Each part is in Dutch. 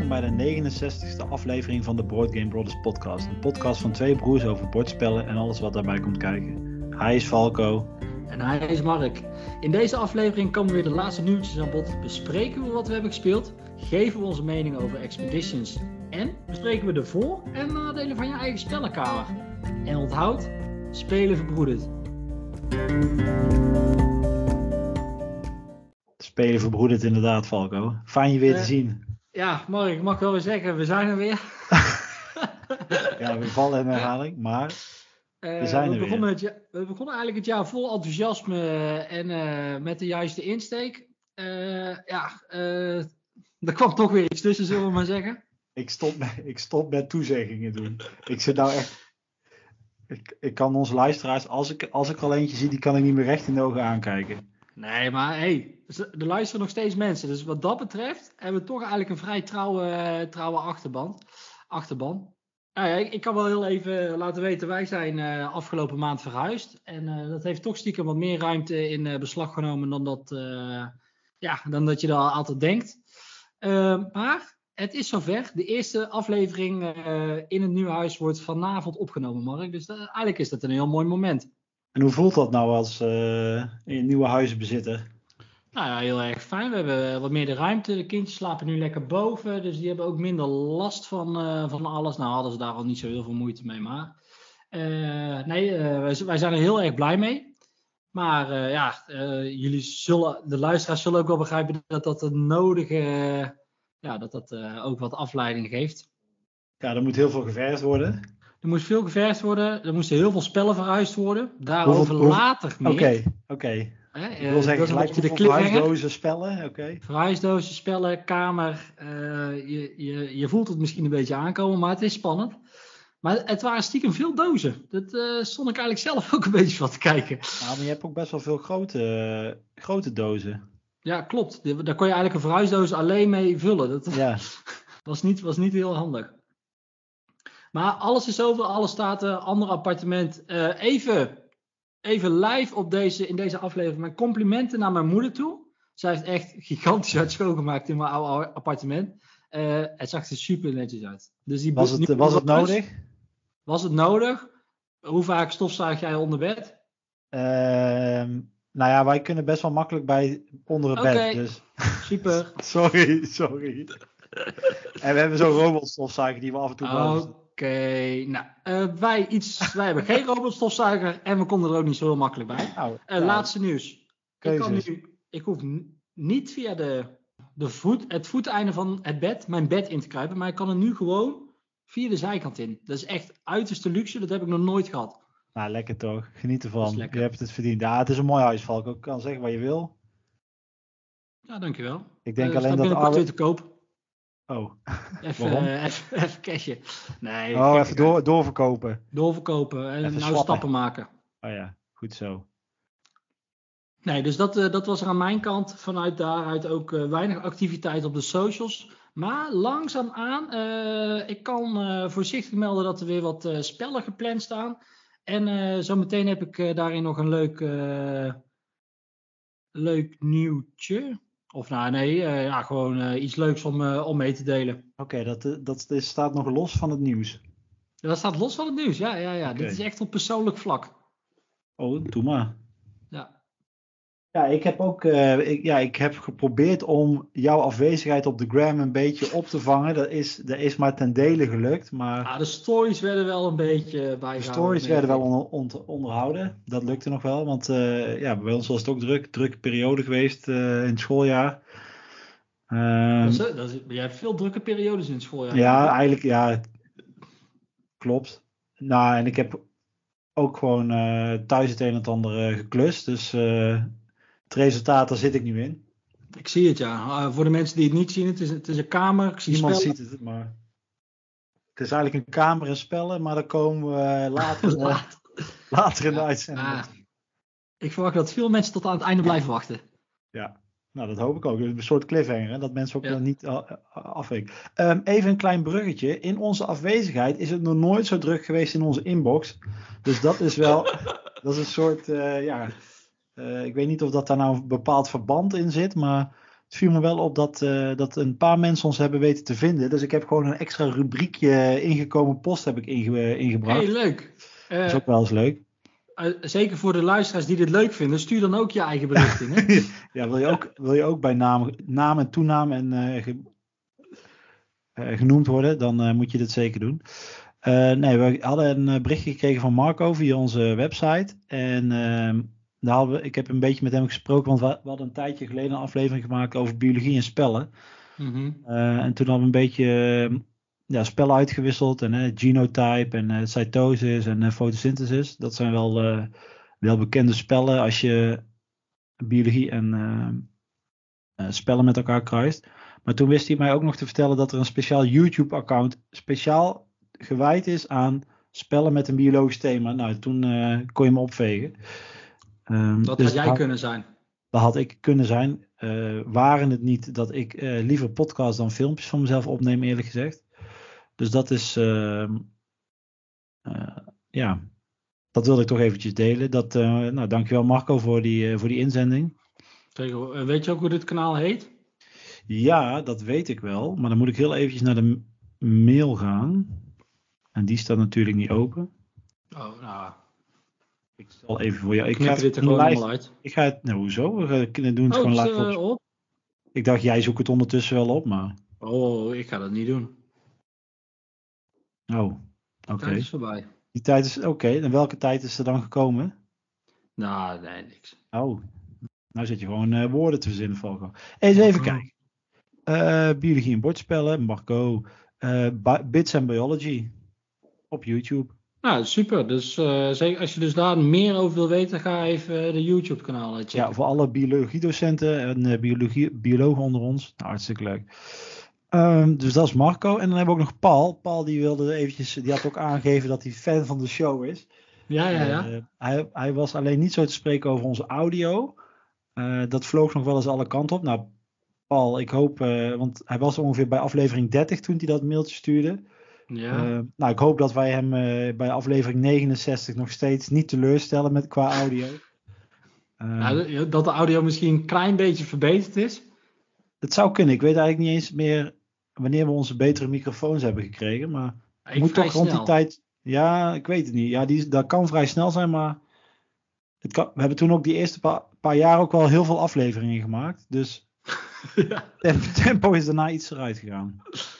welkom bij de 69ste aflevering van de Board Game Brothers podcast. Een podcast van twee broers over bordspellen en alles wat daarbij komt kijken. Hij is Falco. En hij is Mark. In deze aflevering komen weer de laatste nieuwtjes aan bod. Bespreken we wat we hebben gespeeld. Geven we onze mening over Expeditions. En bespreken we de voor- en nadelen van je eigen spellenkamer. En onthoud, spelen verbroedert. Spelen verbroedert inderdaad, Falco. Fijn je weer te zien. Ja, Mark, ik mag wel weer zeggen, we zijn er weer. Ja, we vallen in herhaling, maar we zijn er weer. We begonnen eigenlijk het jaar vol enthousiasme en met de juiste insteek. Er kwam toch weer iets tussen, zullen we maar zeggen. Ik stop met toezeggingen doen. Ik zit nou echt... Ik kan onze luisteraars, als ik er al eentje zie, die kan ik niet meer recht in de ogen aankijken. Nee, maar hey, er luisteren nog steeds mensen. Dus wat dat betreft hebben we toch eigenlijk een vrij trouwe achterban. Nou ja, ik kan wel heel even laten weten, wij zijn afgelopen maand verhuisd. En dat heeft toch stiekem wat meer ruimte in beslag genomen dan dat je er altijd denkt. Maar het is zover. De eerste aflevering in het nieuwe huis wordt vanavond opgenomen, Mark. Dus eigenlijk is dat een heel mooi moment. En hoe voelt dat nou als nieuwe huizenbezitter? Nou ja, heel erg fijn. We hebben wat meer de ruimte. De kindjes slapen nu lekker boven. Dus die hebben ook minder last van alles. Nou hadden ze daar al niet zo heel veel moeite mee. Maar wij zijn er heel erg blij mee. Maar de luisteraars zullen ook wel begrijpen dat het nodige... dat ook wat afleiding geeft. Ja, er moet heel veel geverfd worden. Er moest veel geverfd worden. Er moesten heel veel spellen verhuisd worden. Daarover later meer. Oké. Ik wil zeggen, gelijk de verhuisdozen spellen. Okay. Verhuisdozen, spellen, kamer. Je voelt het misschien een beetje aankomen, maar het is spannend. Maar het waren stiekem veel dozen. Dat stond ik eigenlijk zelf ook een beetje van te kijken. Nou, maar je hebt ook best wel veel grote dozen. Ja, klopt. Daar kon je eigenlijk een verhuisdoos alleen mee vullen. Dat was niet heel handig. Maar alles is over, alles staat er. Ander appartement. Even live in deze aflevering. Mijn complimenten naar mijn moeder toe. Zij heeft echt gigantisch hard schoongemaakt in mijn oude appartement. Het zag er super netjes uit. Dus was het nodig? Was het nodig? Hoe vaak stofzuig jij onder bed? Nou ja, wij kunnen best wel makkelijk onder het bed. Dus. Super. Sorry. En we hebben zo'n robotstofzuiger die we af en toe boven. Oké, wij hebben geen robotstofzuiger en we konden er ook niet zo heel makkelijk bij. Laatste nieuws. Ik hoef niet via het voeteinde van het bed, mijn bed in te kruipen, maar ik kan er nu gewoon via de zijkant in. Dat is echt uiterste luxe, dat heb ik nog nooit gehad. Nou, lekker toch. Geniet ervan. Je hebt het verdiend. Ja, het is een mooi huis, Falco. Ik kan zeggen wat je wil. Ja, dankjewel. Ik denk alleen dat alle... te koop. Oh, even cashen. Nee. Even doorverkopen. Doorverkopen en even nou stappen maken. Oh ja, goed zo. Nee, dus dat was er aan mijn kant. Vanuit daaruit ook weinig activiteit op de socials. Maar langzaamaan, ik kan voorzichtig melden dat er weer wat spellen gepland staan. En zometeen heb ik daarin nog een leuk nieuwtje. Of gewoon iets leuks om mee te delen. Oké, dat staat nog los van het nieuws. Dat staat los van het nieuws, ja. Okay. Dit is echt op persoonlijk vlak. Oh, doe maar. Ja. Ja, ik heb ook ik heb geprobeerd om jouw afwezigheid op de gram een beetje op te vangen. Dat is maar ten dele gelukt. Maar de stories werden wel een beetje bijgehouden. De stories werden wel onderhouden. Dat lukte nog wel, want bij ons was het ook drukke periode geweest in het schooljaar. Je hebt veel drukke periodes in het schooljaar. Ja, eigenlijk klopt. Nou, en ik heb ook gewoon thuis het een en het ander geklust. Dus het resultaat, daar zit ik nu in. Ik zie het, ja. Voor de mensen die het niet zien, het is een kamer. Niemand ziet het, maar het is eigenlijk een kamer en spellen, maar daar komen we later in de uitzending. Ik verwacht dat veel mensen tot aan het einde blijven wachten. Ja, nou dat hoop ik ook. Een soort cliffhanger, hè? Dat mensen ook niet afweken. Even een klein bruggetje. In onze afwezigheid is het nog nooit zo druk geweest in onze inbox. Dus dat is wel, dat is een soort, ik weet niet of dat daar nou een bepaald verband in zit, maar het Het viel me wel op dat een paar mensen ons hebben weten te vinden. Dus ik heb gewoon een extra rubriekje ingekomen post heb ik ingebracht. Hey, leuk. Dat is ook wel eens leuk. Zeker voor de luisteraars die dit leuk vinden, stuur dan ook je eigen bericht in. Hè? Ja, wil je ook bij naam en toenaam genoemd worden, dan moet je dit zeker doen. Nee, we hadden een berichtje gekregen van Marco via onze website. En ik heb een beetje met hem gesproken, want we hadden een tijdje geleden een aflevering gemaakt over biologie en spellen. Mm-hmm. En toen hadden we een beetje spellen uitgewisseld. En genotype en cytosis en fotosynthesis. Dat zijn wel bekende spellen als je biologie en spellen met elkaar kruist. Maar toen wist hij mij ook nog te vertellen dat er een speciaal YouTube-account speciaal gewijd is aan spellen met een biologisch thema. Nou, toen kon je me opvegen. Dat had jij kunnen zijn. Dat had ik kunnen zijn. Waren het niet dat ik liever podcasts dan filmpjes van mezelf opneem, eerlijk gezegd. Dus dat is... dat wilde ik toch eventjes delen. Dankjewel Marco voor die inzending. Weet je ook hoe dit kanaal heet? Ja, dat weet ik wel. Maar dan moet ik heel eventjes naar de mail gaan. En die staat natuurlijk niet open. Oh, nou... Ik zal even voor jou... Ik knip dit er gewoon allemaal uit. Ik ga het... Nou, hoezo? We doen het gewoon live op. Ik dacht, jij zoekt het ondertussen wel op, maar... Oh, ik ga dat niet doen. Oh, oké. Tijd is voorbij. Die tijd is... Oké, en welke tijd is er dan gekomen? Nou, nee, niks. Oh, nou zit je gewoon woorden te verzinnen, Falco. Eens even kijken. Biologie en bordspellen, Marco. Bits and Biology. Op YouTube. Nou, super. Dus zeker als je dus daar meer over wil weten, ga even de YouTube kanaal checken. Ja, voor alle biologiedocenten en biologen onder ons. Nou, hartstikke leuk. Dus dat is Marco. En dan hebben we ook nog Paul. Paul die had ook aangegeven dat hij fan van de show is. Ja. Hij was alleen niet zo te spreken over onze audio. Dat vloog nog wel eens alle kanten op. Nou, Paul, ik hoop, want hij was ongeveer bij aflevering 30 toen hij dat mailtje stuurde. Ja. Ik hoop dat wij hem bij aflevering 69 nog steeds niet teleurstellen qua audio. Dat de audio misschien een klein beetje verbeterd is. Het zou kunnen. Ik weet eigenlijk niet eens meer wanneer we onze betere microfoons hebben gekregen. Maar het moet toch rond die tijd... Ja, ik weet het niet. Ja, dat kan vrij snel zijn, maar... We hebben toen ook die eerste paar jaar ook wel heel veel afleveringen gemaakt. Dus tempo is daarna iets eruit gegaan.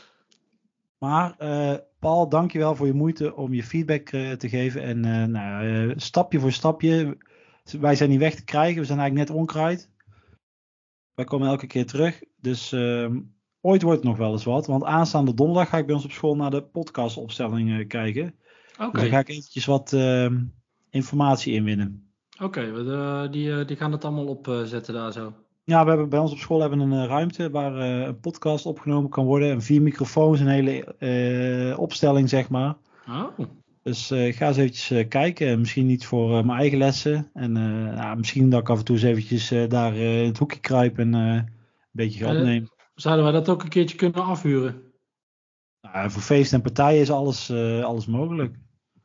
Maar Paul, dankjewel voor je moeite om je feedback te geven. En stapje voor stapje. Wij zijn niet weg te krijgen. We zijn eigenlijk net onkruid. Wij komen elke keer terug. Dus ooit wordt het nog wel eens wat. Want aanstaande donderdag ga ik bij ons op school naar de podcastopstelling kijken. Okay. Dus daar ga ik eventjes wat informatie inwinnen. Oké, die gaan het allemaal opzetten daar zo. Ja, bij ons op school hebben we een ruimte waar een podcast opgenomen kan worden. En 4 microfoons, een hele opstelling, zeg maar. Oh. Dus ga eens eventjes kijken. Misschien niet voor mijn eigen lessen. En misschien dat ik af en toe eens eventjes daar in het hoekje kruip en een beetje ga opnemen. Zouden wij dat ook een keertje kunnen afhuren? Nou, voor feesten en partijen is alles mogelijk.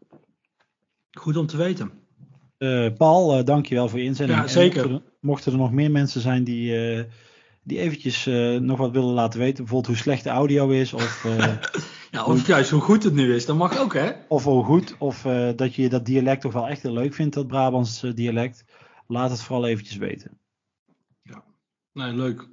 Goed om te weten. Paul, dankjewel voor je inzending. Ja, zeker. Mochten er nog meer mensen zijn die eventjes nog wat willen laten weten. Bijvoorbeeld hoe slecht de audio is. Of, of juist hoe goed het nu is. Dat mag ook, hè? Of hoe goed. Of dat je dat dialect toch wel echt heel leuk vindt. Dat Brabants dialect. Laat het vooral eventjes weten. Ja, nee, leuk.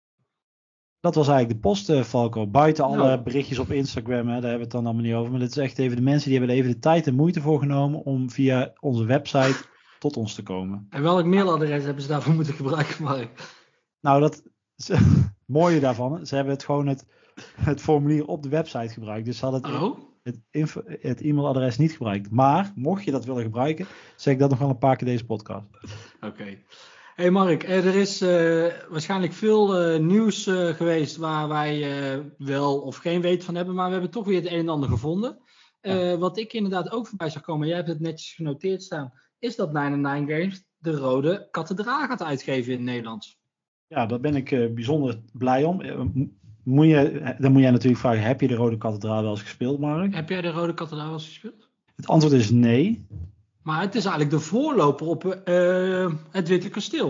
Dat was eigenlijk de post, Falco. Buiten alle berichtjes op Instagram. Hè, daar hebben we het dan allemaal niet over. Maar dit is echt even de mensen die hebben er even de tijd en moeite voor genomen. Om via onze website tot ons te komen. En welk mailadres hebben ze daarvoor moeten gebruiken, Mark? Nou, dat mooie daarvan. Ze hebben het gewoon het formulier op de website gebruikt. Dus ze hadden het e-mailadres niet gebruikt. Maar, mocht je dat willen gebruiken, zeg ik dat nog wel een paar keer deze podcast. Oké. Hey Mark, er is waarschijnlijk veel nieuws geweest waar wij wel of geen weet van hebben. Maar we hebben toch weer het een en ander gevonden. Wat ik inderdaad ook voorbij zag komen, jij hebt het netjes genoteerd staan, is dat 99 Games de Rode Kathedraal gaat uitgeven in het Nederlands. Ja, daar ben ik bijzonder blij om. Dan moet jij natuurlijk vragen, heb je de Rode Kathedraal wel eens gespeeld, Mark? Heb jij de Rode Kathedraal wel eens gespeeld? Het antwoord is nee. Maar het is eigenlijk de voorloper op het Witte Kasteel.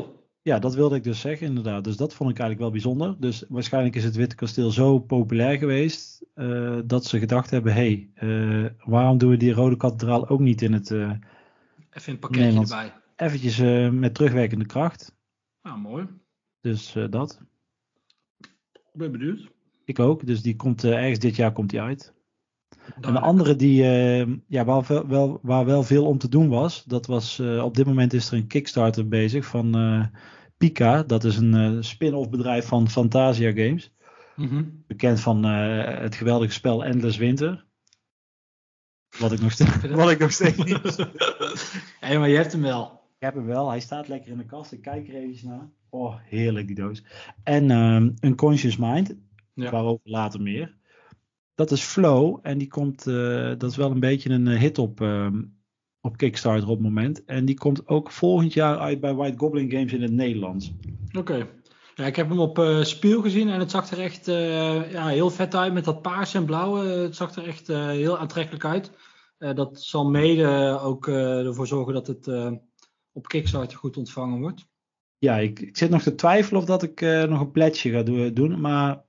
Ja, dat wilde ik dus zeggen inderdaad. Dus dat vond ik eigenlijk wel bijzonder. Dus waarschijnlijk is het Witte Kasteel zo populair geweest dat ze gedacht hebben, waarom doen we die Rode Kathedraal ook niet in het Even een pakketje Nederlands? erbij. Eventjes met terugwerkende kracht. Nou, mooi. Dus dat. Ik ben benieuwd. Ik ook. Dus die komt ergens dit jaar komt die uit. Duidelijk. En de andere die, waar wel veel om te doen was, dat was op dit moment is er een Kickstarter bezig van Pika. Dat is een spin-off bedrijf van Fantasia Games. Mhm. Bekend van het geweldige spel Endless Winter. Wat ik nog steeds niet. Hé, maar je hebt hem wel. Ik heb hem wel. Hij staat lekker in de kast. Ik kijk er even naar. Oh, heerlijk die doos. En Unconscious Mind. Ja. Waarover later meer. Dat is Flow. En die komt, dat is wel een beetje een hit op Kickstarter op het moment. En die komt ook volgend jaar uit bij White Goblin Games in het Nederlands. Oké. Ja, ik heb hem op Spiel gezien en het zag er echt heel vet uit met dat paars en blauw. Het zag er echt heel aantrekkelijk uit. Dat zal mede ook ervoor zorgen dat het op Kickstarter goed ontvangen wordt. Ja, ik zit nog te twijfelen of dat ik nog een pledge ga doen. Maar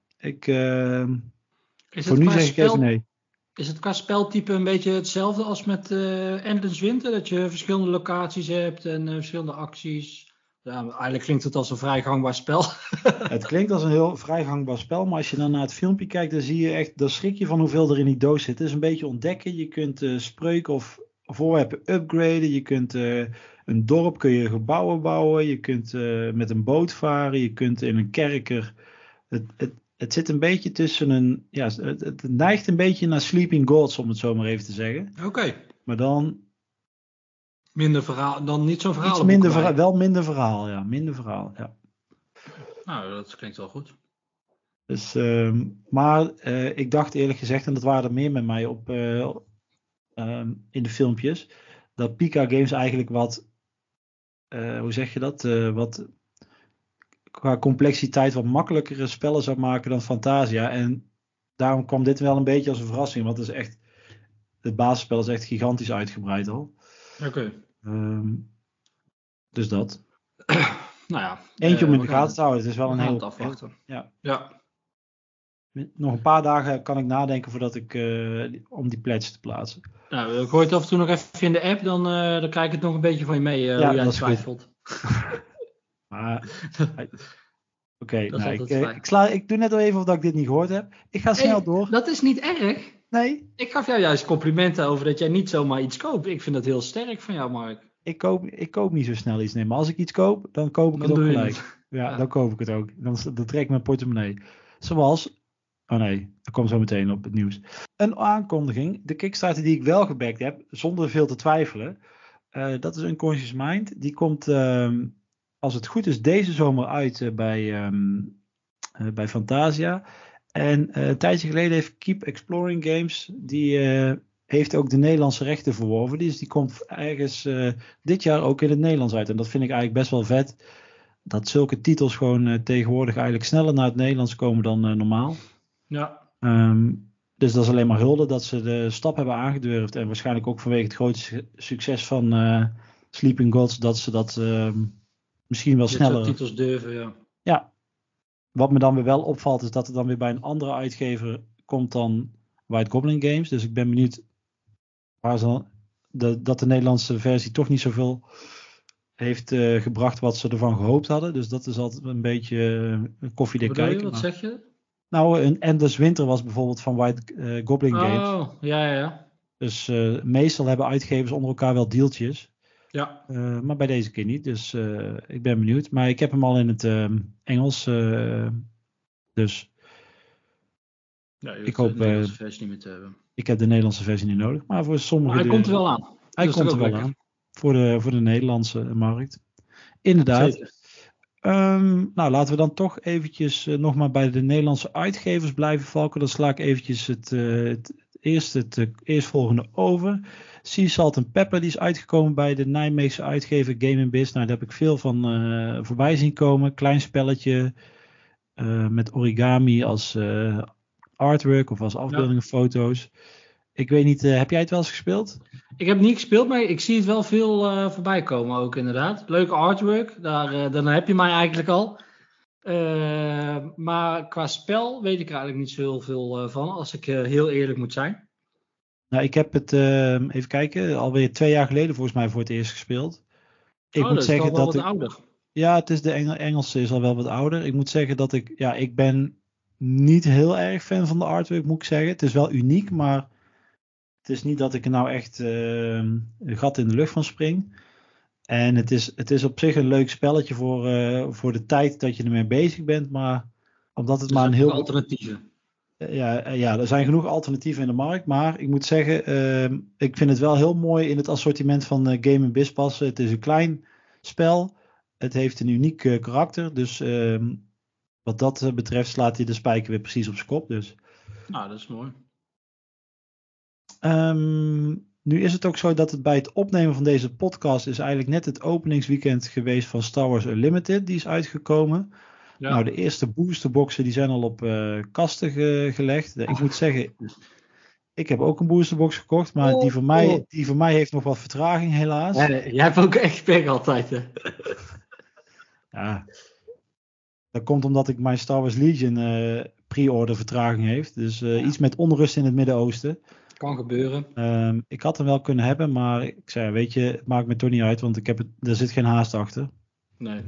voor nu zeg ik even nee. Is het qua speltype een beetje hetzelfde als met Endless Winter? Dat je verschillende locaties hebt en verschillende acties. Ja, eigenlijk klinkt het als een vrij gangbaar spel. Het klinkt als een heel vrij gangbaar spel, maar als je dan naar het filmpje kijkt, dan zie je echt, dan schrik je van hoeveel er in die doos zit. Het is een beetje ontdekken. Je kunt spreuken of voorwerpen upgraden. Je kunt een dorp, kun je gebouwen bouwen. Je kunt met een boot varen. Je kunt in een kerker. Het zit een beetje tussen een, ja, het neigt een beetje naar Sleeping Gods, om het zo maar even te zeggen. Oké. Maar dan Minder verhaal, dan niet zo'n verhaal. iets minder verhaal, wel minder verhaal, ja. Minder verhaal, ja. Nou, dat klinkt wel goed. Dus, maar ik dacht eerlijk gezegd, en dat waren er meer met mij op in de filmpjes, dat Pika Games eigenlijk wat, hoe zeg je dat, wat qua complexiteit wat makkelijkere spellen zou maken dan Fantasia. En daarom kwam dit wel een beetje als een verrassing, want het is echt, het basisspel is echt gigantisch uitgebreid al. Oké. Dus dat. Nou ja. Eentje om in de gaten te houden. Het is wel een heel afwachten. Ja. Nog een paar dagen kan ik nadenken voordat ik om die pledge te plaatsen. Nou, ik hoor het af en toe nog even in de app, dan krijg ik het nog een beetje van je mee hoe jij twijfelt. Maar oké, ik doe net al even of dat ik dit niet gehoord heb. Ik ga snel door. Dat is niet erg. Nee. Ik gaf jou juist complimenten over dat jij niet zomaar iets koopt. Ik vind dat heel sterk van jou, Mark. Ik koop niet zo snel iets. Nee, maar als ik iets koop, dan koop ik het ook gelijk. Ja, dan koop ik het ook. Dan trek ik mijn portemonnee. Zoals, oh nee, dat komt zo meteen op het nieuws. Een aankondiging. De Kickstarter die ik wel gebackt heb, zonder veel te twijfelen. Dat is Unconscious Mind. Die komt, als het goed is, deze zomer uit bij Fantasia. En een tijdje geleden heeft Keep Exploring Games, die heeft ook de Nederlandse rechten verworven. Dus die komt ergens dit jaar ook in het Nederlands uit. En dat vind ik eigenlijk best wel vet. Dat zulke titels gewoon tegenwoordig eigenlijk sneller naar het Nederlands komen dan normaal. Ja. Dus dat is alleen maar hulde dat ze de stap hebben aangedurfd. En waarschijnlijk ook vanwege het grote succes van Sleeping Gods, dat ze dat misschien wel sneller... titels durven, ja. Ja. Wat me dan weer wel opvalt is dat het dan weer bij een andere uitgever komt dan White Goblin Games. Dus ik ben benieuwd waar ze dat de Nederlandse versie toch niet zoveel heeft gebracht wat ze ervan gehoopt hadden. Dus dat is altijd een beetje koffiedik kijken. Wat zeg je? Nou, een Endless Winter was bijvoorbeeld van White Goblin Games. Oh, ja. Dus meestal hebben uitgevers onder elkaar wel deeltjes. Ja. Maar bij deze keer niet. Dus ik ben benieuwd. Maar ik heb hem al in het Engels. Dus ja, ik hoop de Nederlandse versie niet meer te hebben. Ik heb de Nederlandse versie niet nodig. Maar voor sommige... Maar hij komt er wel aan. Hij komt er wel aan. Voor de Nederlandse markt. Inderdaad. Nou, laten we dan toch eventjes nog maar bij de Nederlandse uitgevers blijven, Valken. Dan sla ik eventjes het eerstvolgende over. Sea Salt and Pepper, die is uitgekomen bij de Nijmeegse uitgever Game & Biz. Nou, daar heb ik veel van voorbij zien komen. Klein spelletje met origami als artwork of als afbeeldingen, foto's. Ik weet niet, heb jij het wel eens gespeeld? Ik heb het niet gespeeld, maar ik zie het wel veel voorbij komen ook inderdaad. Leuke artwork, dan heb je mij eigenlijk al. Maar qua spel weet ik er eigenlijk niet zo heel veel van, als ik heel eerlijk moet zijn. Nou, ik heb het, even kijken, alweer 2 jaar geleden volgens mij voor het eerst gespeeld. Ik moet Dat is zeggen wel dat wat ouder. Ja, het is de Engelse is al wel wat ouder. Ik moet zeggen dat ik ben niet heel erg fan van de artwork, moet ik zeggen. Het is wel uniek, maar het is niet dat ik er nou echt een gat in de lucht van spring. En het is op zich een leuk spelletje voor de tijd dat je ermee bezig bent. Maar omdat het Er maar zijn een ook heel... alternatieven. Ja, er zijn genoeg alternatieven in de markt. Maar ik moet zeggen, ik vind het wel heel mooi in het assortiment van Game & Biz passen. Het is een klein spel. Het heeft een uniek karakter. Dus wat dat betreft slaat hij de spijker weer precies op zijn kop. Dus. Nou, dat is mooi. Nu is het ook zo dat het bij het opnemen van deze podcast is eigenlijk net het openingsweekend geweest van Star Wars Unlimited. Die is uitgekomen. Ja. Nou, de eerste boosterboxen die zijn al op kasten gelegd. Ik moet zeggen, ik heb ook een boosterbox gekocht, maar die van mij heeft nog wat vertraging helaas. Ja, jij hebt ook echt pech altijd, hè? Ja, dat komt omdat ik mijn Star Wars Legion pre-order vertraging heeft. Dus iets met onrust in het Midden-Oosten. Kan gebeuren. Ik had hem wel kunnen hebben, maar ik zei, weet je, het maakt me toch niet uit, want er zit geen haast achter. Nee.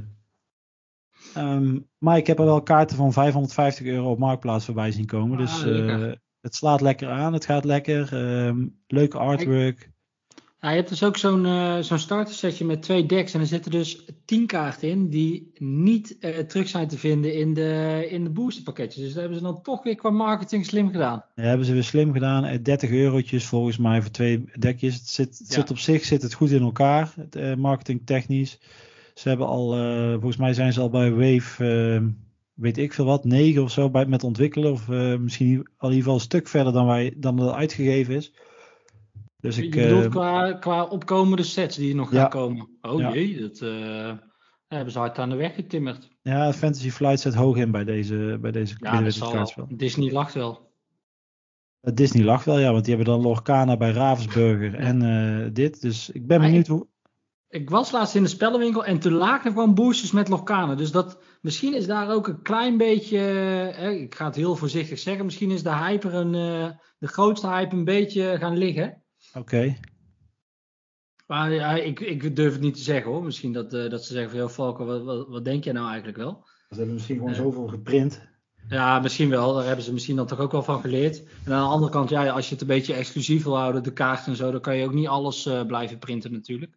Maar ik heb er wel kaarten van €550 op Marktplaats voorbij zien komen. Dus het slaat lekker aan, het gaat lekker. Leuke artwork. Ja, je hebt dus ook zo'n startersetje met 2 decks. En er zitten dus 10 kaarten in die niet terug zijn te vinden in de boosterpakketjes. Dus dat hebben ze dan toch weer qua marketing slim gedaan. Ja, hebben ze weer slim gedaan. €30 volgens mij voor 2 dekjes. Het zit op zich zit het goed in elkaar, marketingtechnisch. Ze hebben al, volgens mij zijn ze al bij Wave, weet ik veel wat, 9 of zo met ontwikkelen. Of misschien in ieder geval een stuk verder dan het uitgegeven is. Dus je bedoelt qua opkomende sets die nog gaan komen? Oh jee, dat hebben ze hard aan de weg getimmerd. Ja, Fantasy Flight zet hoog in bij deze kaartspel. Disney lacht wel. Disney lacht wel, ja, want die hebben dan Lorcana bij Ravensburger en dit. Dus ik ben benieuwd hoe... Ik was laatst in de spellenwinkel en toen lagen er gewoon boosters met Lorcana. Dus misschien is daar ook een klein beetje, ik ga het heel voorzichtig zeggen, misschien is de hype de grootste hype een beetje gaan liggen. Oké. Maar ja, ik durf het niet te zeggen hoor. Misschien dat ze zeggen van, Falco, wat denk jij nou eigenlijk wel? Ze hebben misschien gewoon zoveel geprint. Ja, misschien wel. Daar hebben ze misschien dan toch ook wel van geleerd. En aan de andere kant, ja, als je het een beetje exclusief wil houden, de kaart en zo, dan kan je ook niet alles blijven printen natuurlijk.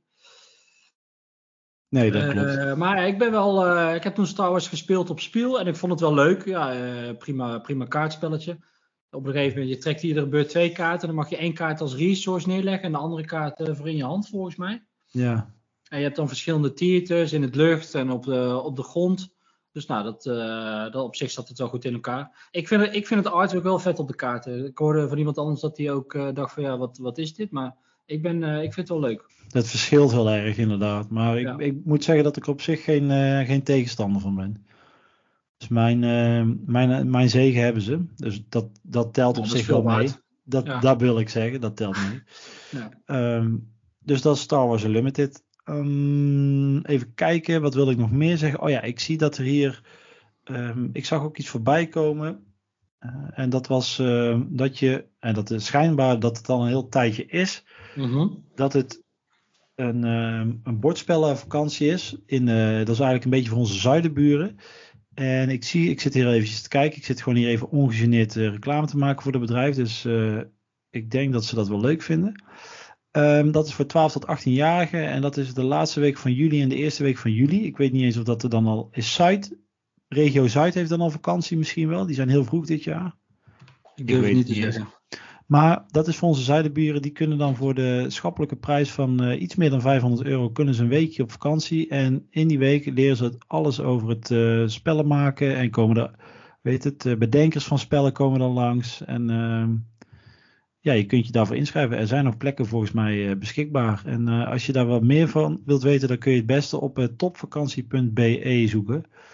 Nee, dat klopt. Maar ik heb toen Star Wars gespeeld op Spiel en ik vond het wel leuk. Ja, prima kaartspelletje. Op een gegeven moment, je trekt iedere beurt 2 kaarten. Dan mag je 1 kaart als resource neerleggen en de andere kaart voor in je hand, volgens mij. Ja. En je hebt dan verschillende theaters in het lucht en op de grond. Dus nou, dat op zich zat het wel goed in elkaar. Ik vind het artwork wel vet op de kaarten. Ik hoorde van iemand anders dat hij ook dacht van ja, wat is dit? Maar ik vind het wel leuk. Dat verschilt heel erg inderdaad. Maar ik moet zeggen dat ik er op zich geen tegenstander van ben. Dus mijn zegen hebben ze. Dus dat telt op zich wel mee. Dat wil ik zeggen, dat telt mee. Ja. Dus dat is Star Wars Unlimited. Even kijken, wat wil ik nog meer zeggen? Oh ja, ik zie dat er hier... ik zag ook iets voorbij komen. En dat was dat je... En dat is schijnbaar dat het al een heel tijdje is. Mm-hmm. Dat het een bordspellenvakantie is. Dat is eigenlijk een beetje voor onze zuidenburen. En ik zit hier eventjes te kijken. Ik zit gewoon hier even ongegeneerd reclame te maken voor het bedrijf. Dus ik denk dat ze dat wel leuk vinden. Dat is voor 12 tot 18-jarigen. En dat is de laatste week van juli en de eerste week van juli. Ik weet niet eens of dat er dan al is. Regio Zuid heeft dan al vakantie misschien wel. Die zijn heel vroeg dit jaar. Ik durf het niet te zeggen. Maar dat is voor onze zuidenburen. Die kunnen dan voor de schappelijke prijs van iets meer dan €500... kunnen ze een weekje op vakantie. En in die week leren ze alles over het spellen maken. En komen er, bedenkers van spellen komen dan langs. En je kunt je daarvoor inschrijven. Er zijn nog plekken volgens mij beschikbaar. En als je daar wat meer van wilt weten, dan kun je het beste op topvakantie.be zoeken.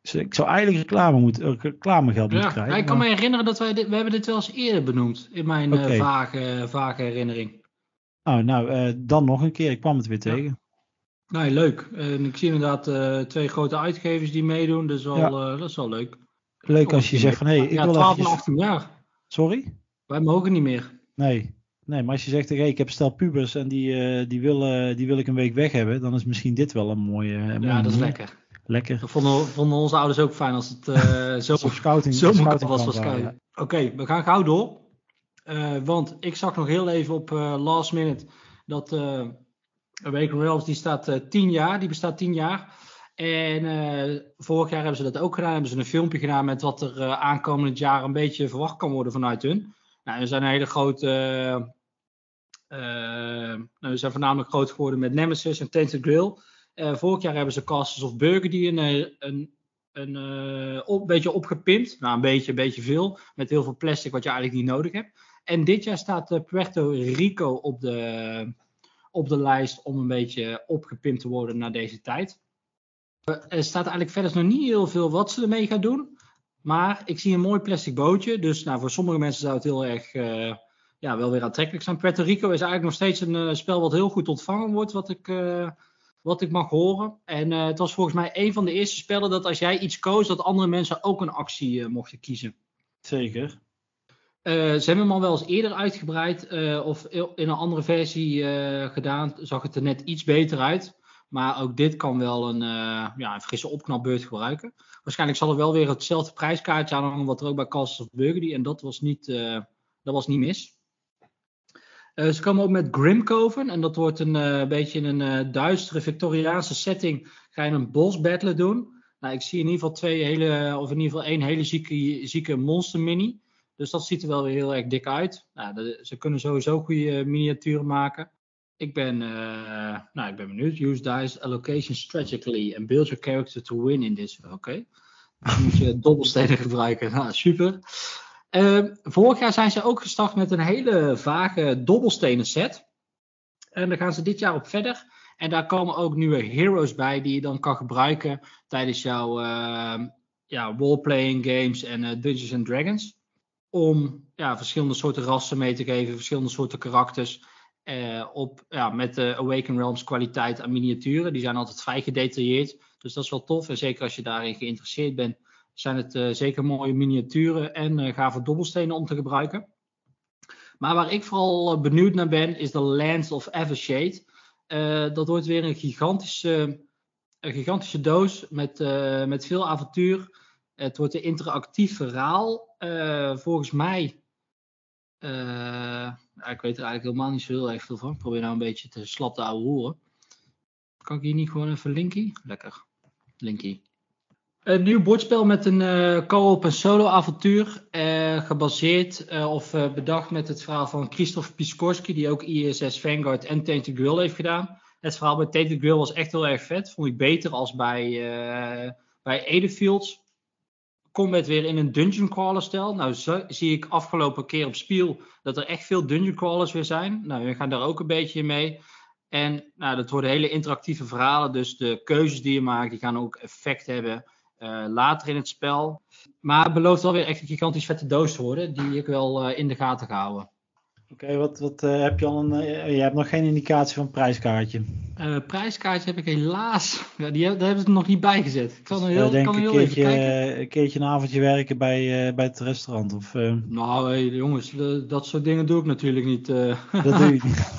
Dus ik zou eigenlijk reclamegeld moeten krijgen. Ja, ik kan me herinneren dat we hebben dit wel eens eerder benoemd. In mijn vage herinnering. Dan nog een keer. Ik kwam het weer tegen. Nee, leuk. En ik zie inderdaad 2 grote uitgevers die meedoen. Dus dat is wel leuk. Leuk als je zegt van, ik wil 12 en 18 jaar. Sorry? Wij mogen niet meer. Nee, maar als je zegt, ik heb stel pubers en die wil ik een week weg hebben, dan is misschien dit wel een mooie... dat is lekker. Lekker. Dat vonden onze ouders ook fijn als het zo makkelijk was voor scouting. Ja. Oké, we gaan gauw door. Want ik zag nog heel even op last minute dat Awaken Realms die staat 10 jaar. Die bestaat 10 jaar. En vorig jaar hebben ze dat ook gedaan. Hebben ze een filmpje gedaan met wat er aankomend jaar een beetje verwacht kan worden vanuit hun. Nou, we zijn een hele grote... we zijn voornamelijk groot geworden met Nemesis en Tainted Grail. Vorig jaar hebben ze Castles of Burgundy een beetje opgepimpt. Nou, een beetje veel. Met heel veel plastic wat je eigenlijk niet nodig hebt. En dit jaar staat Puerto Rico op de lijst om een beetje opgepimpt te worden na deze tijd. Er staat eigenlijk verder nog niet heel veel wat ze ermee gaan doen. Maar ik zie een mooi plastic bootje. Dus voor sommige mensen zou het heel erg wel weer aantrekkelijk zijn. Puerto Rico is eigenlijk nog steeds een spel wat heel goed ontvangen wordt. Wat ik mag horen. En het was volgens mij een van de eerste spellen dat als jij iets koos, dat andere mensen ook een actie mochten kiezen. Zeker. Ze hebben hem al wel eens eerder uitgebreid of in een andere versie gedaan. Zag het er net iets beter uit. Maar ook dit kan wel een frisse opknapbeurt gebruiken. Waarschijnlijk zal er wel weer hetzelfde prijskaartje aan hangen wat er ook bij Castles of Burgundy. En dat was niet mis. Ze komen ook met Grimcoven. En dat wordt een beetje in een duistere Victoriaanse setting. Ga je een boss battle doen. Nou, ik zie in ieder geval één hele zieke monster mini. Dus dat ziet er wel weer heel erg dik uit. Nou, ze kunnen sowieso goede miniaturen maken. Ik ben benieuwd. Use dice allocation strategically and build your character to win in this. Oké. Dan moet je dobbelstenen gebruiken. Nou, super. Vorig jaar zijn ze ook gestart met een hele vage dobbelstenen set. En daar gaan ze dit jaar op verder. En daar komen ook nieuwe heroes bij die je dan kan gebruiken tijdens jouw roleplaying games en Dungeons and Dragons. Om verschillende soorten rassen mee te geven, verschillende soorten karakters. Met de Awaken Realms kwaliteit aan miniaturen. Die zijn altijd vrij gedetailleerd. Dus dat is wel tof. En zeker als je daarin geïnteresseerd bent, zijn het zeker mooie miniaturen en gave dobbelstenen om te gebruiken. Maar waar ik vooral benieuwd naar ben, is de Lands of Evershade. Dat wordt weer een gigantische doos met veel avontuur. Het wordt een interactief verhaal. Volgens mij... ik weet er eigenlijk helemaal niet zo heel erg veel van. Ik probeer nou een beetje te slap te ouwe horen. Kan ik hier niet gewoon even linkie? Lekker. Linkie. Een nieuw bordspel met een co-op en solo avontuur. Gebaseerd of bedacht met het verhaal van Krzysztof Piskorski. Die ook ISS Vanguard en Tainted Grail heeft gedaan. Het verhaal bij Tainted Grail was echt heel erg vet. Vond ik beter als bij Edefields. Combat weer in een dungeon crawler stijl. Nou zie ik afgelopen keer op Spiel dat er echt veel dungeon crawlers weer zijn. Nou, we gaan daar ook een beetje in mee. En dat worden hele interactieve verhalen. Dus de keuzes die je maakt, die gaan ook effect hebben later in het spel. Maar het belooft wel weer echt een gigantisch vette doos te worden. Die ik wel in de gaten ga houden. Oké, wat heb je al je hebt nog geen indicatie van prijskaartje? Prijskaartje heb ik helaas. Ja, daar hebben ze er nog niet bij gezet. Ik kan heel even kijken. Een keertje een avondje werken bij het restaurant. Of, Nou, jongens, dat soort dingen doe ik natuurlijk niet. Dat doe je niet.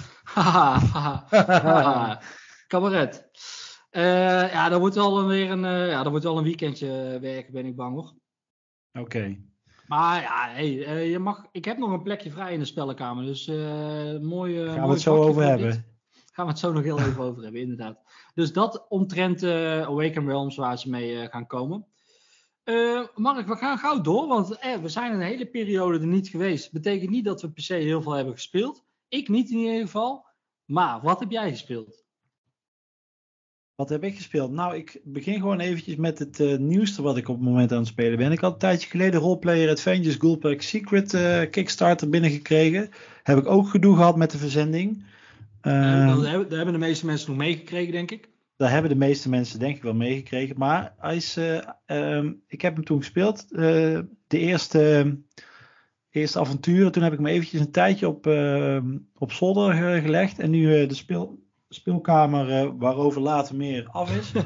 Cabaret. Dat wordt wel weer een weekendje werken, ben ik bang hoor. Oké. Maar ik heb nog een plekje vrij in de spellenkamer, dus mooi. Gaan we het zo over hebben? Gaan we het zo nog heel even over hebben, inderdaad. Dus dat omtrent Awaken Realms waar ze mee gaan komen. Mark, we gaan gauw door, want we zijn een hele periode er niet geweest. Betekent niet dat we per se heel veel hebben gespeeld. Ik niet in ieder geval. Maar wat heb jij gespeeld? Wat heb ik gespeeld? Nou, ik begin gewoon eventjes met het nieuwste wat ik op het moment aan het spelen ben. Ik had een tijdje geleden Roleplayer Adventures Gulpak Secret Kickstarter binnengekregen. Heb ik ook gedoe gehad met de verzending. Daar hebben de meeste mensen nog meegekregen, denk ik. Daar hebben de meeste mensen denk ik wel meegekregen. Maar hij is, ik heb hem toen gespeeld. De eerste avonturen. Toen heb ik me eventjes een tijdje op zolder gelegd. En nu de speelkamer, waarover later meer af is.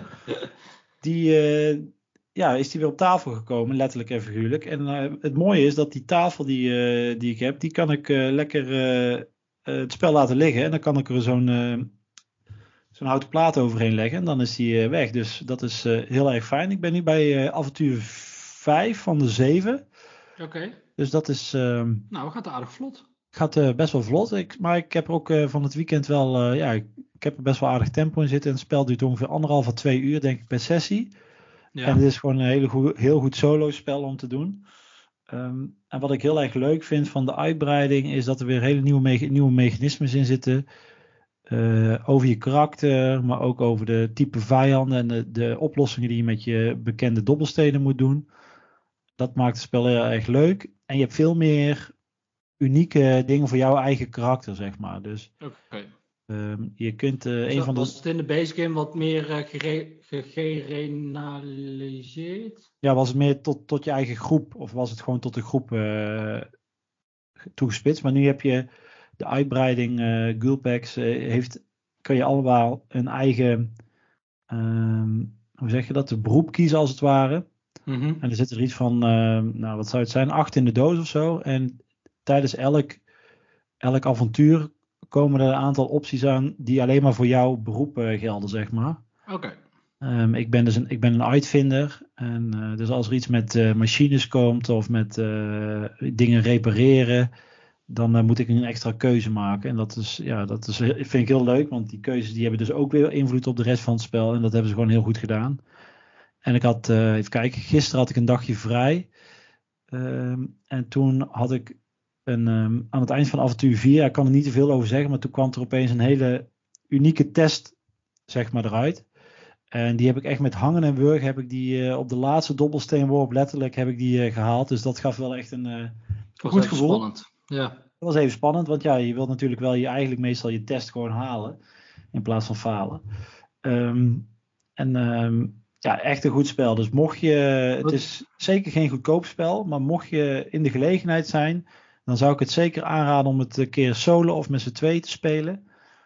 Is die weer op tafel gekomen. Letterlijk en figuurlijk. En het mooie is dat die tafel die ik heb. Die kan ik lekker het spel laten liggen. En dan kan ik er zo'n houten plaat overheen leggen en dan is die weg. Dus dat is heel erg fijn. Ik ben nu bij avontuur 5 van de 7. Oké. Dus dat is... Nou, gaat aardig vlot. Gaat best wel vlot. Maar ik heb er ook van het weekend wel... ik heb er best wel aardig tempo in zitten. En het spel duurt ongeveer 1,5 à 2 uur, denk ik, per sessie. Ja. En het is gewoon een heel goed solo spel om te doen. En wat ik heel erg leuk vind van de uitbreiding is dat er weer hele nieuwe mechanismes in zitten. Over je karakter, maar ook over de type vijanden en de oplossingen die je met je bekende dobbelstenen moet doen. Dat maakt het spel heel erg leuk. En je hebt veel meer unieke dingen voor jouw eigen karakter, zeg maar. Dus je kunt Was het in de base game wat meer gerenaliseerd? Ja, was het meer tot je eigen groep? Of was het gewoon tot de groep toegespitst? Maar nu heb je de uitbreiding Gulpix kan je allemaal een eigen, hoe zeg je dat, de beroep kiezen als het ware. Mm-hmm. En er zit er iets van, wat zou het zijn, 8 in de doos of zo. En tijdens elk avontuur komen er een aantal opties aan die alleen maar voor jouw beroep gelden, zeg maar. Oké. Ik ben een uitvinder. En dus als er iets met machines komt of met dingen repareren, dan moet ik een extra keuze maken. En dat vind ik heel leuk, want die keuzes die hebben dus ook weer invloed op de rest van het spel. En dat hebben ze gewoon heel goed gedaan. En ik had, even kijken, gisteren had ik een dagje vrij. En toen had ik aan het eind van avontuur 4, ik kan er niet te veel over zeggen, maar toen kwam er opeens een hele unieke test, zeg maar, eruit. En die heb ik echt met hangen en wurgen heb ik die op de laatste dobbelsteenworp letterlijk heb ik die gehaald. Dus dat gaf wel echt een goed gevoel. Spannend. Ja. Dat was even spannend, want ja, je wilt natuurlijk wel eigenlijk meestal je test gewoon halen in plaats van falen. Echt een goed spel. Dus mocht je, het is zeker geen goedkoop spel, maar mocht je in de gelegenheid zijn, dan zou ik het zeker aanraden om het een keer solo of met z'n tweeën te spelen.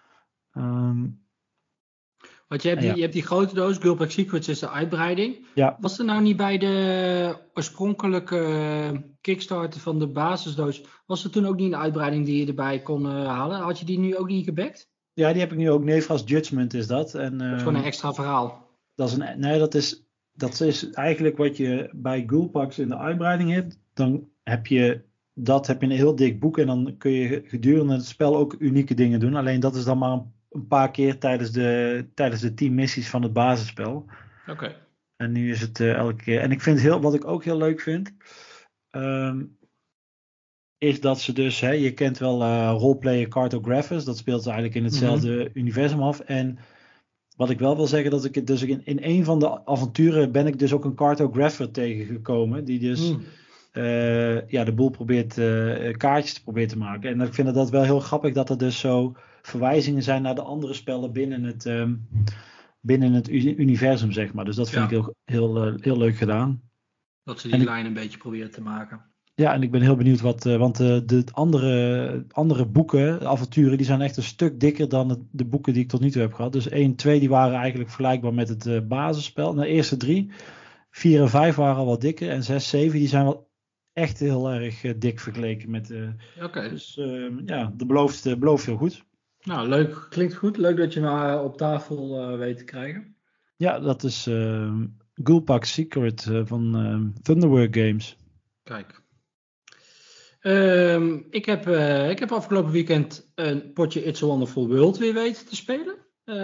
Want je hebt die grote doos, Gulpix Secrets is de uitbreiding. Ja. Was er nou niet bij de oorspronkelijke Kickstarter van de basisdoos, was er toen ook niet een uitbreiding die je erbij kon halen? Had je die nu ook niet gebackt? Ja, die heb ik nu ook. Nefras Judgment is dat. En, dat is gewoon een extra verhaal. Dat is eigenlijk wat je bij Gulpix in de uitbreiding hebt. Dan heb je een heel dik boek en dan kun je gedurende het spel ook unieke dingen doen. Alleen dat is dan maar een paar keer tijdens de 10 missies van het basisspel. Oké. En nu is het elke keer. En ik vind wat ik ook heel leuk vind, is dat ze dus, je kent wel roleplayer Cartographers, dat speelt eigenlijk in hetzelfde universum af. En wat ik wel wil zeggen, dat ik het dus in een van de avonturen ben ik dus ook een cartographer tegengekomen, die dus de boel probeert kaartjes te proberen te maken. En ik vind dat wel heel grappig dat er dus zo verwijzingen zijn naar de andere spellen binnen het universum, zeg maar. Dus dat vind ik heel leuk gedaan. Dat ze die lijn een beetje proberen te maken. Ja, en ik ben heel benieuwd want de andere boeken, de avonturen, die zijn echt een stuk dikker dan de boeken die ik tot nu toe heb gehad. Dus 1, 2, die waren eigenlijk vergelijkbaar met het basisspel. De eerste 3, 4 en 5 waren al wat dikker. En 6, 7, die zijn wel echt heel erg dik vergeleken met... Oké. Dus dat belooft heel goed. Nou, leuk. Klinkt goed. Leuk dat je me op tafel weet te krijgen. Ja, dat is Gulpix Secret van Thunderwork Games. Kijk. Ik heb afgelopen weekend een potje It's a Wonderful World weer weten te spelen.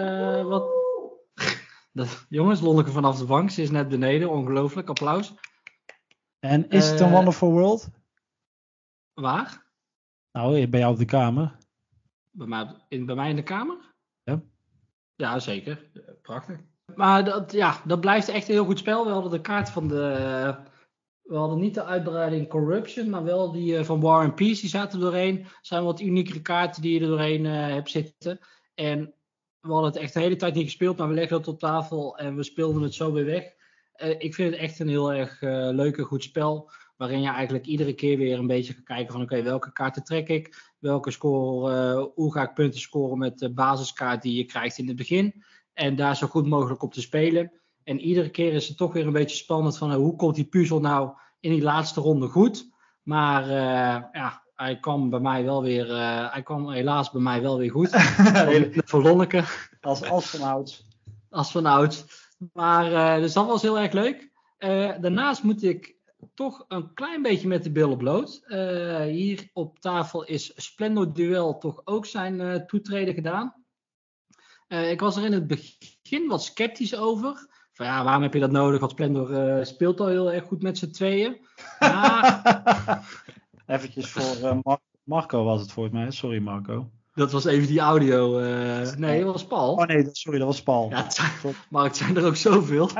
Jongens, Lonneke vanaf de bank. Ze is net beneden. Ongelooflijk. Applaus. En is het een Wonderful World? Waar? Nou, bij jou op de kamer. Bij mij in de kamer? Ja. Ja, zeker. Prachtig. Maar dat blijft echt een heel goed spel. We hadden de kaart van we hadden niet de uitbreiding Corruption, maar wel die van War and Peace. Die zaten er doorheen. Er zijn wat uniekere kaarten die je er doorheen hebt zitten. En we hadden het echt de hele tijd niet gespeeld, maar we legden het op tafel en we speelden het zo weer weg. Ik vind het echt een heel erg leuk en goed spel, waarin je eigenlijk iedere keer weer een beetje gaat kijken van oké, welke kaarten trek ik? Welke score, hoe ga ik punten scoren met de basiskaart die je krijgt in het begin? En daar zo goed mogelijk op te spelen. En iedere keer is het toch weer een beetje spannend van hoe komt die puzzel nou in die laatste ronde goed? Maar hij kwam hij kwam helaas bij mij wel weer goed. Voor Lonneke. Als vanouds. Als vanouds. Maar dus dat was heel erg leuk. Daarnaast moet ik toch een klein beetje met de billen bloot. Hier op tafel is Splendor Duel toch ook zijn toetreden gedaan. Ik was er in het begin wat sceptisch over. Van ja, waarom heb je dat nodig? Want Splendor speelt al heel erg goed met z'n tweeën. Maar... Eventjes voor Marco was het volgens mij. Sorry Marco. Dat was even die audio. Nee, dat was Paul. Oh nee, sorry, dat was Paul. Ja, maar het zijn er ook zoveel.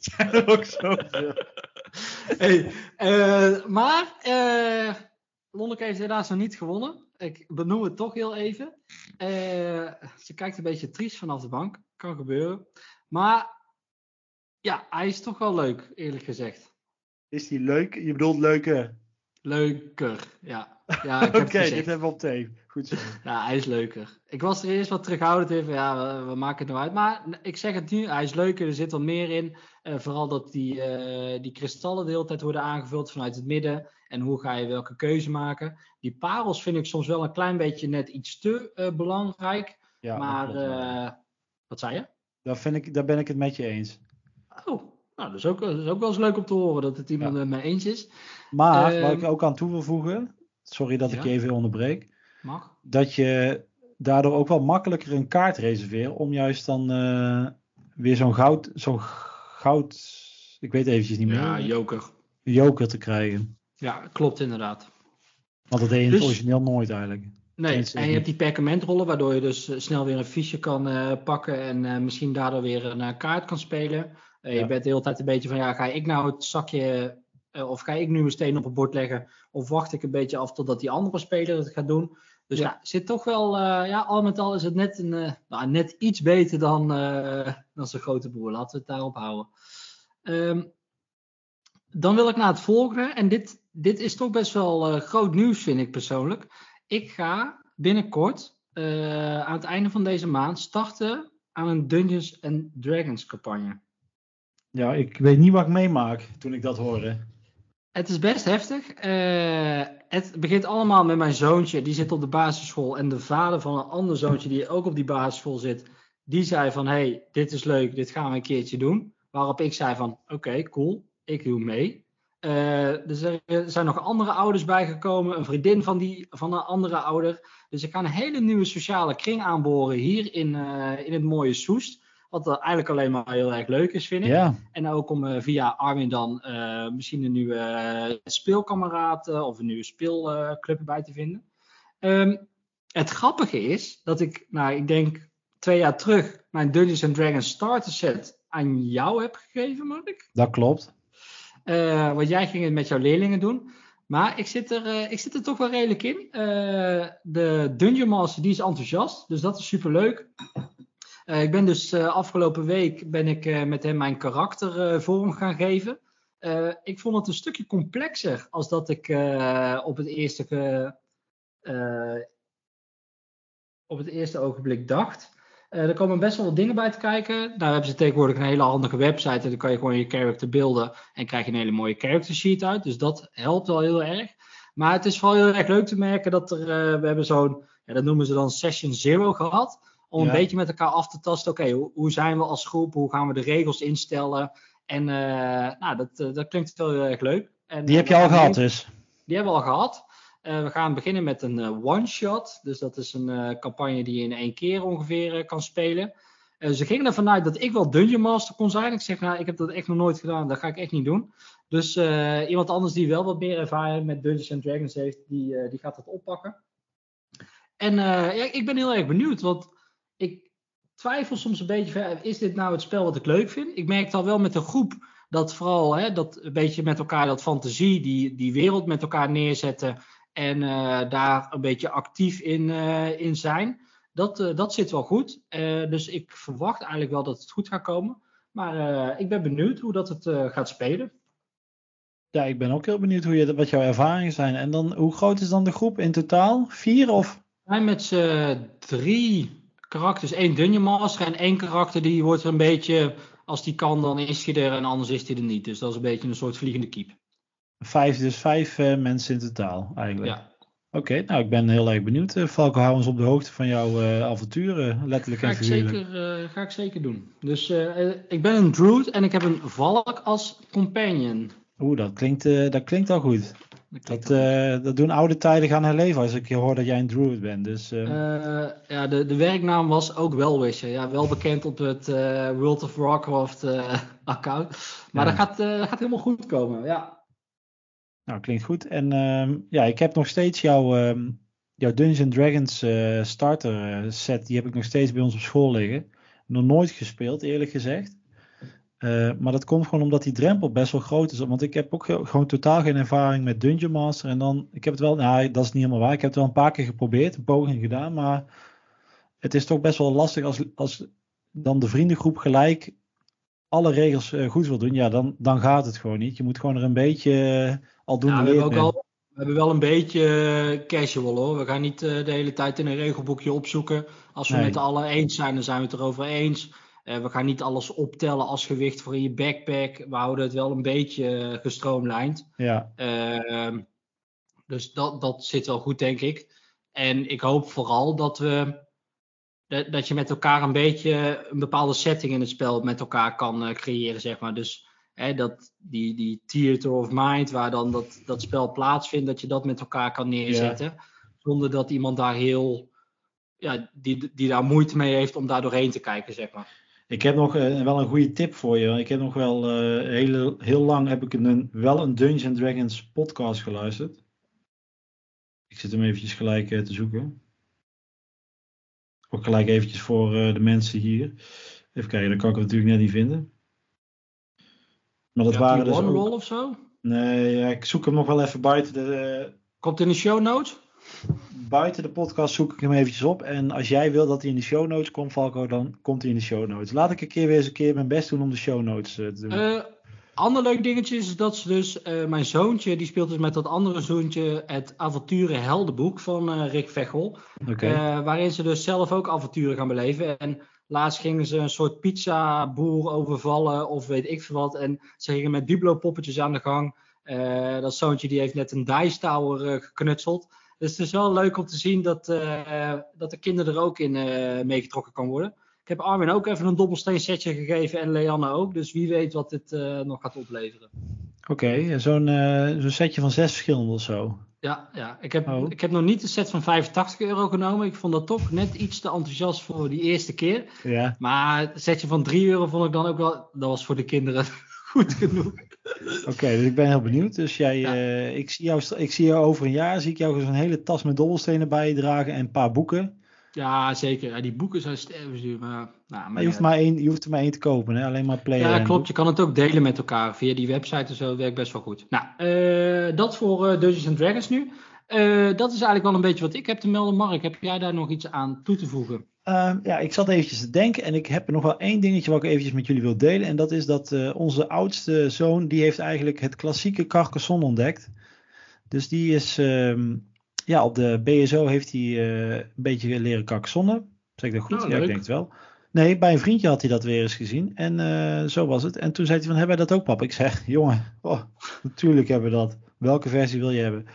Hey, maar Lonneke heeft helaas nog niet gewonnen. Ik benoem het toch heel even. Ze kijkt een beetje triest vanaf de bank. Kan gebeuren. Maar ja, hij is toch wel leuk, eerlijk gezegd. Is die leuk? Je bedoelt leuker? Leuker, ja. Oké, dit hebben we op tape. Goed zo. Ja, hij is leuker. Ik was er eerst wat terughoudend in van ja, we maken het nou uit. Maar ik zeg het nu, hij is leuker, er zit wat meer in. Vooral dat die kristallen de hele tijd worden aangevuld vanuit het midden. En hoe ga je welke keuze maken. Die parels vind ik soms wel een klein beetje net iets te belangrijk. Ja, maar wat zei je? Daar ben ik het met je eens. Oh, nou, dat is ook wel eens leuk om te horen dat het iemand met mij eens is. Maar wat ik ook aan toe wil voegen, sorry dat ik je even onderbreek. Mag. Dat je daardoor ook wel makkelijker een kaart reserveert om juist dan weer zo'n goud, ik weet eventjes niet meer. Ja, joker te krijgen. Ja, klopt inderdaad. Want dat deed je in het origineel nooit eigenlijk. Nee, en je hebt die perkamentrollen, waardoor je dus snel weer een fiche kan pakken en misschien daardoor weer een kaart kan spelen. Je bent de hele tijd een beetje van, ja, ga ik nou het zakje, of ga ik nu een steen op het bord leggen, of wacht ik een beetje af totdat die andere speler het gaat doen. Dus zit toch wel, al met al is het net iets beter dan zijn grote broer. Laten we het daarop houden. Dan wil ik naar het volgende. En dit is toch best wel groot nieuws, vind ik persoonlijk. Ik ga binnenkort, aan het einde van deze maand, starten aan een Dungeons & Dragons campagne. Ja, ik weet niet wat ik meemaak toen ik dat hoorde. Het is best heftig. Het begint allemaal met mijn zoontje. Die zit op de basisschool. En de vader van een ander zoontje die ook op die basisschool zit. Die zei van, hey, dit is leuk. Dit gaan we een keertje doen. Waarop ik zei van, oké, cool. Ik doe mee. Er zijn nog andere ouders bijgekomen. Een vriendin van een andere ouder. Dus ik ga een hele nieuwe sociale kring aanboren hier in het mooie Soest. Wat eigenlijk alleen maar heel erg leuk is, vind ik. Ja. En ook om via Armin dan misschien een nieuwe speelkameraad of een nieuwe speelclub bij te vinden. Het grappige is dat ik denk 2 jaar terug mijn Dungeons & Dragons starter set aan jou heb gegeven, Mark. Dat klopt. Want jij ging het met jouw leerlingen doen. Maar ik zit er toch wel redelijk in. De Dungeon Master die is enthousiast. Dus dat is superleuk. Ik ben dus afgelopen week met hem mijn karakter vorm gaan geven. Ik vond het een stukje complexer als dat ik op het eerste ogenblik dacht. Er komen best wel wat dingen bij te kijken. Nou hebben ze tegenwoordig een hele handige website. En dan kan je gewoon je character beelden. En krijg je een hele mooie character sheet uit. Dus dat helpt wel heel erg. Maar het is vooral heel erg leuk te merken dat we hebben zo'n, dat noemen ze dan Session 0 gehad. Om een beetje met elkaar af te tasten. Oké, hoe zijn we als groep? Hoe gaan we de regels instellen? En dat klinkt wel heel erg leuk. En, die heb je al gehad dus? Die hebben we al gehad. We gaan beginnen met een one-shot. Dus dat is een campagne die je in 1 keer ongeveer kan spelen. Ze gingen ervan uit dat ik wel Dungeon Master kon zijn. Ik zeg, ik heb dat echt nog nooit gedaan. Dat ga ik echt niet doen. Dus iemand anders die wel wat meer ervaring met Dungeons & Dragons heeft, die gaat dat oppakken. En ik ben heel erg benieuwd. Want ik twijfel soms een beetje, is dit nou het spel wat ik leuk vind? Ik merkte al wel met de groep dat vooral dat een beetje met elkaar dat fantasie, die wereld met elkaar neerzetten en daar een beetje actief in zijn. Dat zit wel goed. Dus ik verwacht eigenlijk wel dat het goed gaat komen. Maar ik ben benieuwd hoe dat het gaat spelen. Ja, ik ben ook heel benieuwd wat jouw ervaringen zijn. En dan, hoe groot is dan de groep in totaal? 4 of? We zijn met z'n 3 karakters, 1 Dungeon Master en 1 karakter die wordt er een beetje, als die kan dan is hij er en anders is hij er niet. Dus dat is een beetje een soort vliegende kiep. 5, dus 5 mensen in totaal eigenlijk. Ja. Oké, nou ik ben heel erg benieuwd. Falco, hou ons op de hoogte van jouw avonturen, letterlijk en figuurlijk. Ga ik zeker doen. Dus ik ben een druid en ik heb een valk als companion. Oeh, dat klinkt al goed. Dat doen oude tijden gaan herleven als ik hoor dat jij een druid bent. Dus, ja, de werknaam was ook Wellwisher. Ja, wel bekend op het World of Warcraft account. Maar dat gaat helemaal goed komen, ja. Nou, klinkt goed. En ik heb nog steeds jouw Dungeons Dragons starter set. Die heb ik nog steeds bij ons op school liggen. Nog nooit gespeeld, eerlijk gezegd. Maar dat komt gewoon omdat die drempel best wel groot is. Want ik heb ook gewoon totaal geen ervaring met Dungeon Master. En dan, ik heb het wel, nou dat is niet helemaal waar. Ik heb het wel een paar keer geprobeerd, een poging gedaan. Maar het is toch best wel lastig als dan de vriendengroep gelijk alle regels goed wil doen. Ja, dan gaat het gewoon niet. Je moet gewoon er een beetje al doen. Ja, we hebben wel een beetje casual hoor. We gaan niet de hele tijd in een regelboekje opzoeken. Als we met allen eens zijn, dan zijn we het erover eens. We gaan niet alles optellen als gewicht voor in je backpack. We houden het wel een beetje gestroomlijnd. Ja. Dus dat zit wel goed, denk ik. En ik hoop vooral dat je met elkaar een beetje een bepaalde setting in het spel met elkaar kan creëren, zeg maar. Dus die theater of mind, waar dan dat spel plaatsvindt, dat je dat met elkaar kan neerzetten. Ja. Zonder dat iemand daar die daar moeite mee heeft om daar doorheen te kijken, zeg maar. Ik heb nog wel een goede tip voor je. Ik heb nog wel heel lang heb ik wel een Dungeons Dragons podcast geluisterd. Ik zit hem eventjes gelijk te zoeken. Ook gelijk eventjes voor de mensen hier. Even kijken, dat kan ik natuurlijk net niet vinden. Maar dat waren dus One Roll of zo? Nee, ik zoek hem nog wel even buiten de... Komt in de show notes? Buiten de podcast zoek ik hem eventjes op. En als jij wil dat hij in de show notes komt, Falco, dan komt hij in de show notes. Laat ik weer eens een keer mijn best doen om de show notes te doen. Ander leuk dingetje is dat ze dus... mijn zoontje, die speelt dus met dat andere zoontje het Avonturen Heldenboek van Rick Vechel. Okay. Waarin ze dus zelf ook avonturen gaan beleven. En laatst gingen ze een soort pizzaboer overvallen of weet ik veel wat. En ze gingen met Biblo-poppetjes aan de gang. Dat zoontje die heeft net een Dice Tower geknutseld. Dus het is wel leuk om te zien dat de kinderen er ook in meegetrokken kan worden. Ik heb Armin ook even een dobbelsteen setje gegeven en Leanne ook. Dus wie weet wat dit nog gaat opleveren. Oké, zo'n setje van 6 verschillende of zo. Ja. Ik heb nog niet een set van €85 genomen. Ik vond dat toch net iets te enthousiast voor die eerste keer. Ja. Maar het setje van €3 vond ik dan ook wel... Dat was voor de kinderen goed genoeg. Oké, dus ik ben heel benieuwd. Dus ik zie jou over een jaar, zie ik jou zo'n hele tas met dobbelstenen bij je dragen en een paar boeken. Ja, zeker. Ja, die boeken zijn stervensduur. Maar je hoeft er maar één te kopen, hè? Alleen maar player. Ja, klopt. Je kan het ook delen met elkaar via die website en zo. Dat werkt best wel goed. Nou, dat voor Dungeons & Dragons nu. Dat is eigenlijk wel een beetje wat ik heb te melden. Mark, heb jij daar nog iets aan toe te voegen? Ik zat eventjes te denken en ik heb er nog wel één dingetje wat ik eventjes met jullie wil delen. En dat is dat onze oudste zoon, die heeft eigenlijk het klassieke Carcassonne ontdekt. Dus die is, op de BSO heeft hij een beetje leren Carcassonne. Zeg ik dat goed? Ja, ik denk het wel. Nee, bij een vriendje had hij dat weer eens gezien. En zo was het. En toen zei hij van, hebben wij dat ook, pap? Ik zeg, jongen, natuurlijk hebben we dat. Welke versie wil je hebben?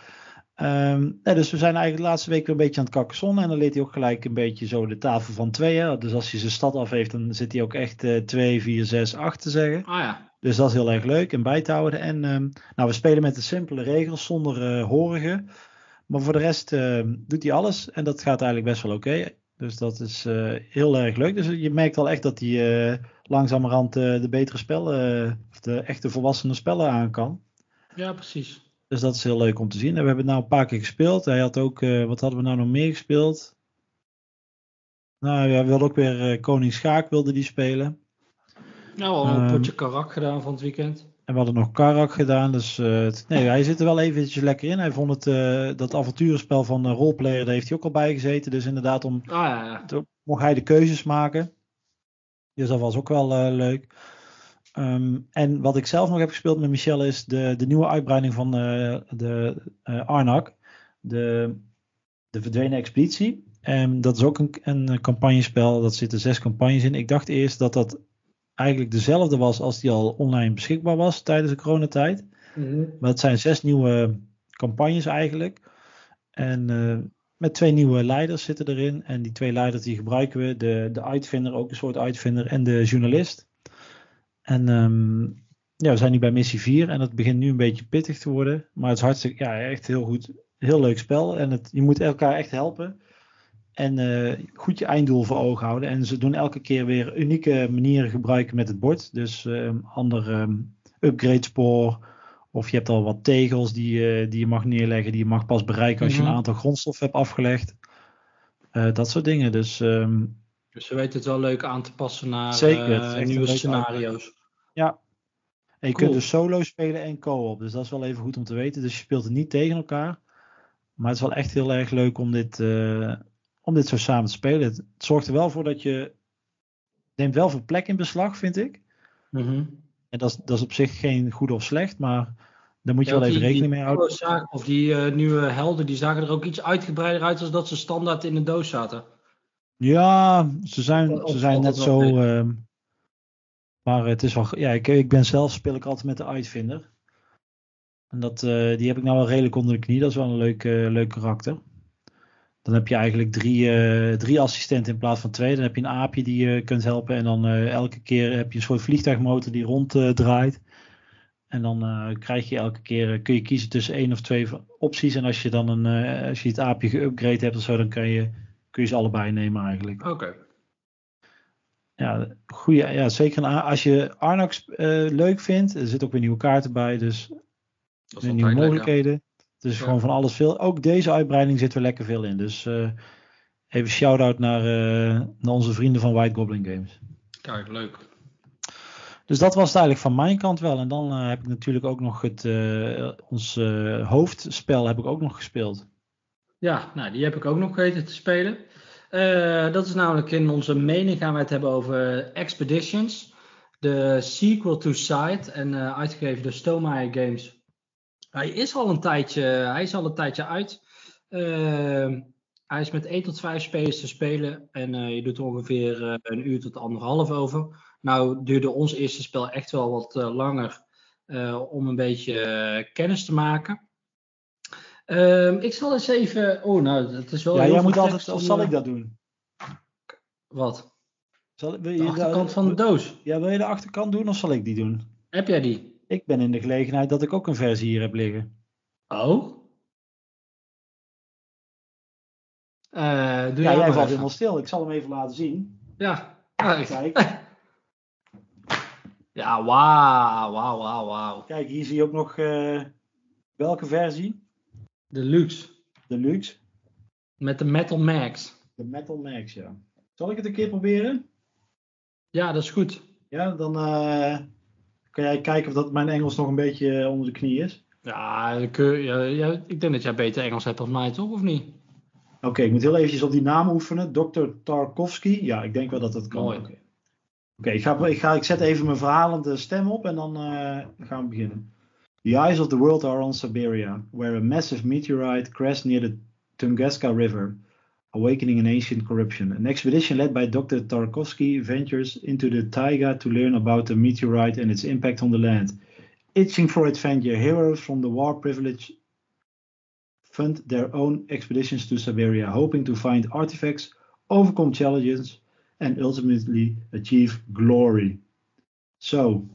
Dus we zijn eigenlijk de laatste week weer een beetje aan het Carcassonne. En dan leert hij ook gelijk een beetje zo de tafel van 2. Hè? Dus als hij zijn stad af heeft, dan zit hij ook echt 2, 4, 6, 8 te zeggen. Ja. Dus dat is heel erg leuk en bij te houden. En we spelen met de simpele regels zonder horigen. Maar voor de rest doet hij alles. En dat gaat eigenlijk best wel oké. Dus dat is heel erg leuk. Dus je merkt al echt dat hij langzamerhand de betere spellen, of de echte volwassene spellen aan kan. Ja, precies. Dus dat is heel leuk om te zien. En we hebben het nou een paar keer gespeeld. Hij had ook, wat hadden we nou nog meer gespeeld? Nou, hij wilde ook weer Koning Schaak wilde die spelen. Nou, al een potje karak gedaan van het weekend. En we hadden nog Karak gedaan. Dus nee, hij zit er wel eventjes lekker in. Hij vond het, dat avonturenspel van Roleplayer, daar heeft hij ook al bij gezeten. Dus inderdaad, mocht hij de keuzes maken. Dus dat was ook wel leuk. En wat ik zelf nog heb gespeeld met Michel is de nieuwe uitbreiding van de Arnak. De verdwenen expeditie. Dat is ook een campagnespel. Dat zitten 6 campagnes in. Ik dacht eerst dat eigenlijk dezelfde was als die al online beschikbaar was tijdens de coronatijd. Mm-hmm. Maar het zijn 6 nieuwe campagnes eigenlijk. En met 2 nieuwe leiders zitten erin. En die 2 leiders die gebruiken we. De uitvinder, ook een soort uitvinder. En de journalist. En we zijn nu bij missie 4. En het begint nu een beetje pittig te worden. Maar het is hartstikke, echt heel goed. Heel leuk spel. En je moet elkaar echt helpen. En goed je einddoel voor ogen houden. En ze doen elke keer weer unieke manieren gebruiken met het bord. Dus ander upgrade spoor. Of je hebt al wat tegels die je mag neerleggen. Die je mag pas bereiken als je een aantal grondstoffen hebt afgelegd. Dat soort dingen. Dus ze weten het wel leuk aan te passen naar zeker, nieuwe scenario's. Ja. En je kunt dus solo spelen en co-op. Dus dat is wel even goed om te weten. Dus je speelt het niet tegen elkaar. Maar het is wel echt heel erg leuk om dit zo samen te spelen. Het zorgt er wel voor dat je neemt wel veel plek in beslag, vind ik. Mm-hmm. En dat is op zich geen goed of slecht, maar daar moet je wel even rekening mee houden. Of die nieuwe helden, die zagen er ook iets uitgebreider uit als dat ze standaard in de doos zaten. Ja, ze zijn net zo. Maar het is wel. Ja, ik ben zelf speel ik altijd met de uitvinder. En die heb ik nou wel redelijk onder de knie. Dat is wel een leuk karakter. Dan heb je eigenlijk 3 assistenten in plaats van 2. Dan heb je een aapje die je kunt helpen. En dan elke keer heb je een soort vliegtuigmotor die ronddraait. En dan krijg je elke keer, kun je kiezen tussen 1 of 2 opties. En als je dan als je het aapje geüpgrade hebt of zo, dan kun je ze allebei nemen eigenlijk. Oké. Ja, goeie, ja, zeker als je Arnox leuk vindt. Er zitten ook weer nieuwe kaarten bij, dus nieuwe mogelijkheden. Lekker. Dus gewoon van alles veel. Ook deze uitbreiding zit er lekker veel in. Dus even shout-out naar onze vrienden van White Goblin Games. Kijk, leuk. Dus dat was het eigenlijk van mijn kant wel. En dan heb ik natuurlijk ook nog ons hoofdspel heb ik ook nog gespeeld. Ja, nou die heb ik ook nog weten te spelen. Dat is namelijk in onze mening gaan wij het hebben over Expeditions. De sequel to Sight en uitgegeven door Stonemaier Games. Hij is al een tijdje uit. Hij is met 1 tot 5 spelers te spelen. En je doet er ongeveer 1 uur tot 1,5 over. Nou duurde ons eerste spel echt wel wat langer om een beetje kennis te maken. Ik zal eens even... Oh, nou, dat is wel... Ja, jij moet altijd... Of zal ik dat doen? Wat? Wil de achterkant van de doos. Ja, wil je de achterkant doen of zal ik die doen? Heb jij die? Ik ben in de gelegenheid dat ik ook een versie hier heb liggen. Oh? Jij valt helemaal stil. Ik zal hem even laten zien. Ja. Kijk. Ja, wauw. Kijk, hier zie je ook nog welke versie? Deluxe. Met de Metal Max. De Metal Max, ja. Zal ik het een keer proberen? Ja, dat is goed. Ja, dan kan jij kijken of dat mijn Engels nog een beetje onder de knie is. Ja, ik denk dat jij beter Engels hebt dan mij, toch? Of niet? Oké, ik moet heel eventjes op die naam oefenen. Dr. Tarkovsky. Ja, ik denk wel dat dat kan. Mooi. Oké, ik zet even mijn verhalende stem op en dan gaan we beginnen. The eyes of the world are on Siberia, where a massive meteorite crashed near the Tunguska River, awakening an ancient corruption. An expedition led by Dr. Tarkovsky ventures into the taiga to learn about the meteorite and its impact on the land. Itching for adventure, heroes from the war privilege fund their own expeditions to Siberia, hoping to find artifacts, overcome challenges, and ultimately achieve glory. Zo.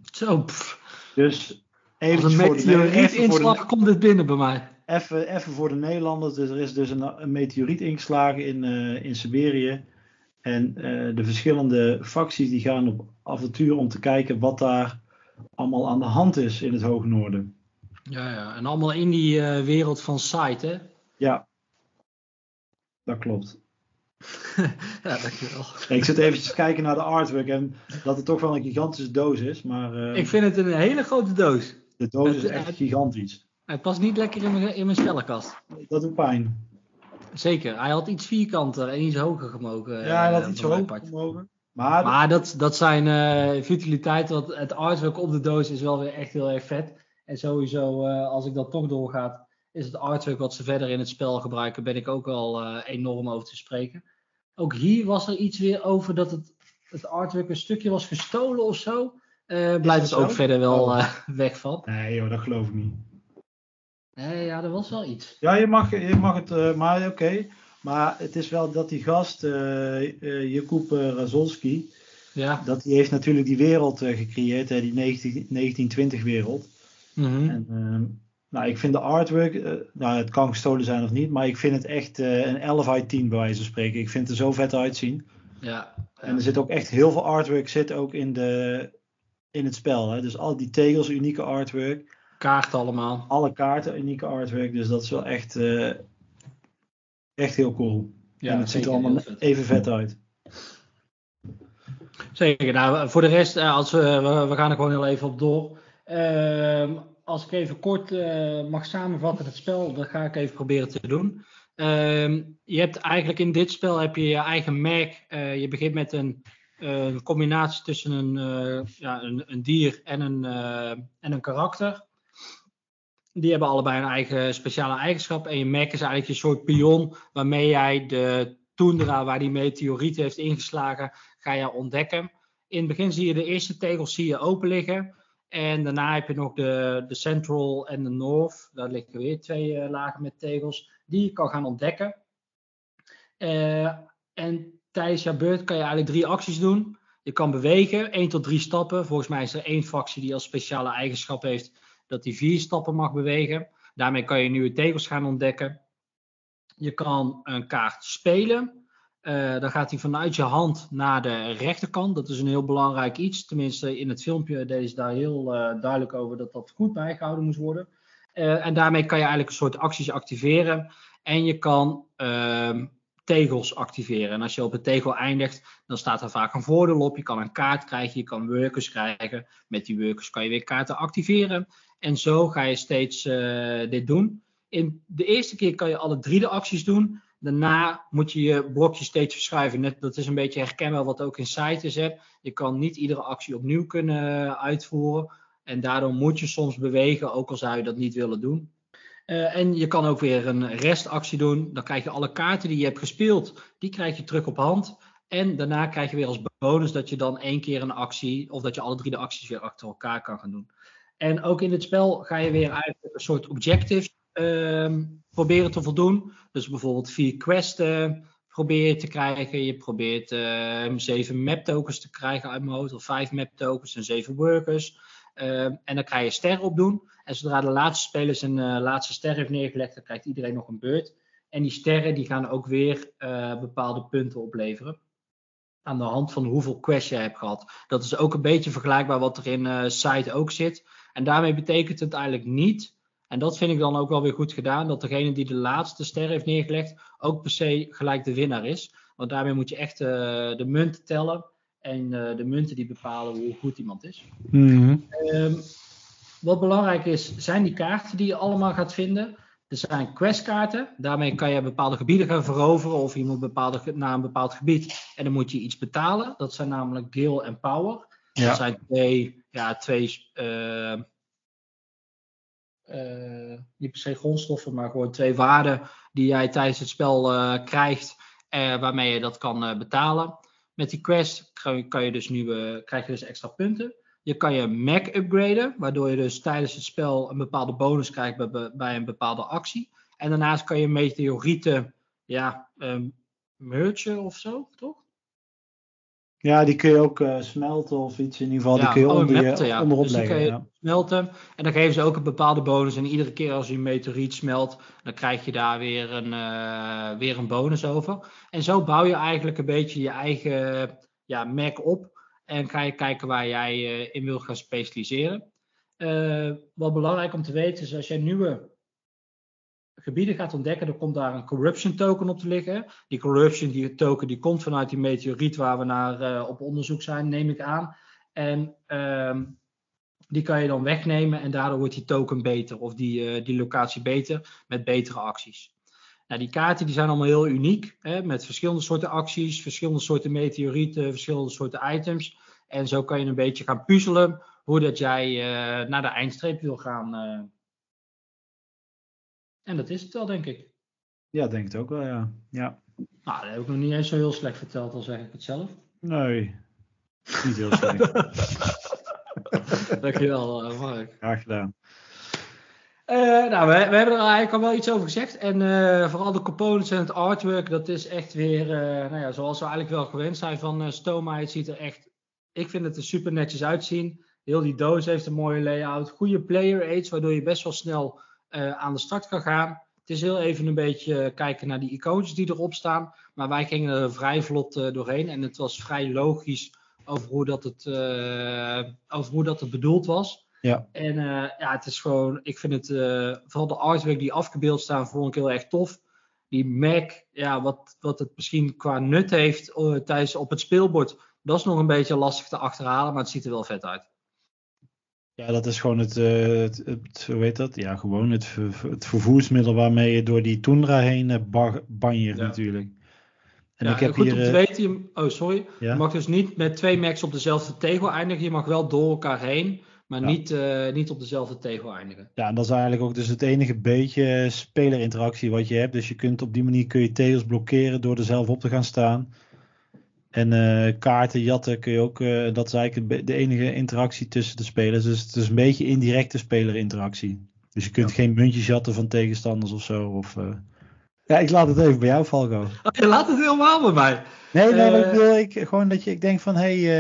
Dus even als een meteorietinslag komt dit binnen bij mij. Even voor de Nederlanders. Dus er is dus een meteoriet ingeslagen in Siberië. En de verschillende facties die gaan op avontuur om te kijken wat daar allemaal aan de hand is in het Hoge Noorden. Ja. En allemaal in die wereld van Sight, hè? Ja. Dat klopt. Ja, dankjewel. Ik zit eventjes kijken naar de artwork en dat het toch wel een gigantische doos is. Maar Ik vind het een hele grote doos. de doos is echt gigantisch. Het past niet lekker in mijn spellenkast. Dat doet pijn. Zeker, hij had iets vierkanter en iets hoger gemogen. Ja, hij had iets van mijn hoger part. mogen. Maar dat zijn futiliteiten, want het artwork op de doos is wel weer echt heel erg vet. En sowieso, als ik dat toch doorgaat, is het artwork wat ze verder in het spel gebruiken, ben ik ook al enorm over te spreken. Ook hier was er iets weer over dat het artwork een stukje was gestolen of zo. Blijft het ook verder wel weg van. Nee joh, dat geloof ik niet. Nee, ja, er was wel iets. Ja, je mag het, maar oké. Maar het is wel dat die gast, Jakub Razolski, dat die heeft natuurlijk die wereld gecreëerd, die 1920 wereld. Mm-hmm. En nou, ik vind de artwork, nou het kan gestolen zijn of niet, maar ik vind het echt een 11 uit 10 bij wijze van spreken. Ik vind het er zo vet uitzien. Ja. En er zit ook echt heel veel artwork zit ook in het spel. Hè? Dus al die tegels, unieke artwork. Kaarten allemaal. Alle kaarten, unieke artwork. Dus dat is wel echt heel cool. Ja, en het ziet er allemaal even vet uit. Zeker. Nou, voor de rest, we gaan er gewoon heel even op door. Als ik even kort mag samenvatten het spel, dat ga ik even proberen te doen. Je hebt eigenlijk in dit spel heb je je eigen merk. Je begint met een combinatie tussen een dier en een karakter. Die hebben allebei een eigen speciale eigenschap. En je merk is eigenlijk een soort pion waarmee jij de toendra waar die meteoriet heeft ingeslagen, ga je ontdekken. In het begin zie je de eerste tegels open liggen. En daarna heb je nog de Central en de North. Daar liggen weer 2 lagen met tegels die je kan gaan ontdekken. En tijdens jouw beurt kan je eigenlijk 3 acties doen. Je kan bewegen, 1 tot 3 stappen. Volgens mij is er 1 factie die als speciale eigenschap heeft dat hij 4 stappen mag bewegen. Daarmee kan je nieuwe tegels gaan ontdekken. Je kan een kaart spelen. Dan gaat hij vanuit je hand naar de rechterkant. Dat is een heel belangrijk iets. Tenminste, in het filmpje deden ze daar heel duidelijk over dat dat goed bijgehouden moest worden. En daarmee kan je eigenlijk een soort acties activeren. En je kan tegels activeren. En als je op een tegel eindigt, dan staat er vaak een voordeel op. Je kan een kaart krijgen, je kan workers krijgen. Met die workers kan je weer kaarten activeren. En zo ga je steeds dit doen. In de eerste keer kan je alle 3 de acties doen. Daarna moet je je blokje steeds verschuiven. Dat is een beetje herkenbaar wat ook in Cytus hebt. Je kan niet iedere actie opnieuw kunnen uitvoeren. En daardoor moet je soms bewegen, ook al zou je dat niet willen doen. En je kan ook weer een restactie doen. Dan krijg je alle kaarten die je hebt gespeeld, die krijg je terug op hand. En daarna krijg je weer als bonus dat je dan 1 keer een actie, of dat je alle 3 de acties weer achter elkaar kan gaan doen. En ook in het spel ga je weer eigenlijk een soort objectives proberen te voldoen. Dus bijvoorbeeld 4 quests probeer je te krijgen. Je probeert 7 map tokens te krijgen uit mijn hoofd. Of 5 map tokens en 7 workers. En dan krijg je sterren op doen. En zodra de laatste speler zijn laatste ster heeft neergelegd, dan krijgt iedereen nog een beurt. En die sterren die gaan ook weer bepaalde punten opleveren. Aan de hand van hoeveel quests je hebt gehad. Dat is ook een beetje vergelijkbaar wat er in Site ook zit. En daarmee betekent het eigenlijk niet, en dat vind ik dan ook wel weer goed gedaan, dat degene die de laatste ster heeft neergelegd ook per se gelijk de winnaar is. Want daarmee moet je echt de munten tellen. En de munten die bepalen hoe goed iemand is. Mm-hmm. Wat belangrijk is, zijn die kaarten die je allemaal gaat vinden. Er zijn questkaarten. Daarmee kan je bepaalde gebieden gaan veroveren. Of je moet naar een bepaald gebied. En dan moet je iets betalen. Dat zijn namelijk Gil en Power. Ja. Dat zijn niet per se grondstoffen, maar gewoon 2 waarden die jij tijdens het spel krijgt. Waarmee je dat kan betalen. Met die quest krijg je dus extra punten. Je kan je Mac upgraden, waardoor je dus tijdens het spel een bepaalde bonus krijgt bij een bepaalde actie. En daarnaast kan je meteorieten mergen of zo, toch? Ja, die kun je ook smelten of iets in ieder geval. Die kun je onderop dus leggen. Die kun je smelten. En dan geven ze ook een bepaalde bonus. En iedere keer als je een meteoriet smelt, dan krijg je daar weer een bonus over. En zo bouw je eigenlijk een beetje je eigen merk op. En ga je kijken waar jij in wil gaan specialiseren. Wat belangrijk om te weten is, als jij nieuwe gebieden gaat ontdekken, dan komt daar een corruption token op te liggen. Die corruption token die komt vanuit die meteoriet waar we naar op onderzoek zijn, neem ik aan. En die kan je dan wegnemen en daardoor wordt die token beter of die locatie beter met betere acties. Nou, die kaarten die zijn allemaal heel uniek, hè, met verschillende soorten acties, verschillende soorten meteorieten, verschillende soorten items. En zo kan je een beetje gaan puzzelen hoe dat jij naar de eindstreep wil gaan. En dat is het wel, denk ik. Ja, denk het ook wel, ja. Nou, dat heb ik nog niet eens zo heel slecht verteld, al zeg ik het zelf. Nee, niet heel slecht. Dankjewel, Mark. Graag gedaan. Nou, we hebben er eigenlijk al wel iets over gezegd. En vooral de components en het artwork, dat is echt weer, zoals we eigenlijk wel gewend zijn van Stoma. Het ziet er echt, ik vind het er super netjes uitzien. Heel die doos heeft een mooie layout. Goede player aids, waardoor je best wel snel aan de start kan gaan. Het is heel even een beetje kijken naar die icoontjes die erop staan. Maar wij gingen er vrij vlot doorheen. En het was vrij logisch over hoe dat het bedoeld was. Ja. En het is gewoon, ik vind het, vooral de artwork die afgebeeld staan, vond ik heel erg tof. Die Mac, wat het misschien qua nut heeft tijdens op het speelbord, dat is nog een beetje lastig te achterhalen, maar het ziet er wel vet uit. Ja, dat is gewoon hoe heet dat? Ja, gewoon het vervoersmiddel waarmee je door die toendra heen banjert natuurlijk. En ja, ik heb goed hier, om te weten, Ja? je mag dus niet met 2 Macs op dezelfde tegel eindigen. Je mag wel door elkaar heen, maar niet op dezelfde tegel eindigen. Ja, en dat is eigenlijk ook dus het enige beetje spelerinteractie wat je hebt. Dus je kunt op die manier kun je tegels blokkeren door er zelf op te gaan staan. En kaarten jatten kun je ook, dat is eigenlijk de enige interactie tussen de spelers. Dus het is een beetje indirecte spelerinteractie. Dus je kunt geen muntjes jatten van tegenstanders of zo. Ja, ik laat het even bij jou, Falco. Je laat het helemaal bij mij. Nee, maar ik bedoel, gewoon dat ik denk van,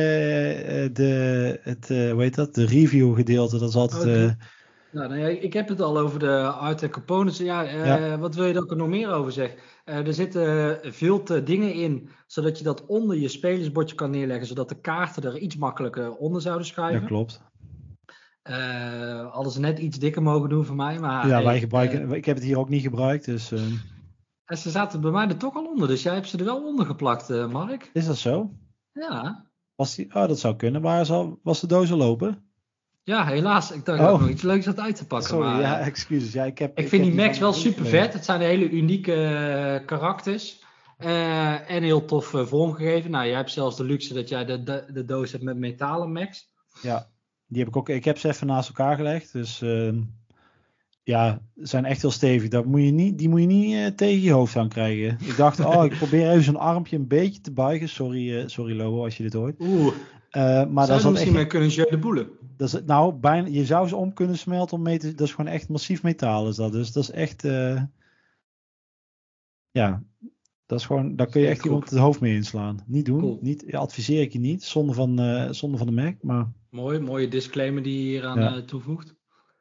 hoe heet dat? De review gedeelte, dat is altijd... ik heb het al over de art en components. Wat wil je dat ik er nog meer over zeg? Er zitten veel dingen in, zodat je dat onder je spelersbordje kan neerleggen, zodat de kaarten er iets makkelijker onder zouden schuiven. Ja, klopt. Hadden ze net iets dikker mogen doen voor mij. Maar, ja, wij gebruiken, ik heb het hier ook niet gebruikt, dus... En ze zaten bij mij er toch al onder, dus jij hebt ze er wel onder geplakt, Mark. Is dat zo? Ja. Dat zou kunnen, maar was de doos al open? Ja, helaas. Ik dacht dat ik nog iets leuks had uit te pakken. Sorry, maar, ja, excuses. Ja, ik vind die Macs wel super vet. Het zijn hele unieke karakters. En heel tof vormgegeven. Nou, jij hebt zelfs de luxe dat jij de doos hebt met metalen Macs. Ja, die heb ik ook. Ik heb ze even naast elkaar gelegd. Dus ja, ze zijn echt heel stevig. Die moet je niet tegen je hoofd aan krijgen. Ik dacht, ik probeer even zo'n armpje een beetje te buigen. Sorry Lobo, als je dit hoort. Maar zou je misschien mee kunnen de boelen? Bijna, je zou ze om kunnen smelten om mee te... Dat is gewoon echt massief metaal is dat. Dus dat is echt... dat is gewoon... Daar kun je echt iemand het hoofd mee inslaan. Niet doen. Cool. Adviseer ik je niet. Zonde van de Mac, maar... Mooie disclaimer die je hier aan toevoegt.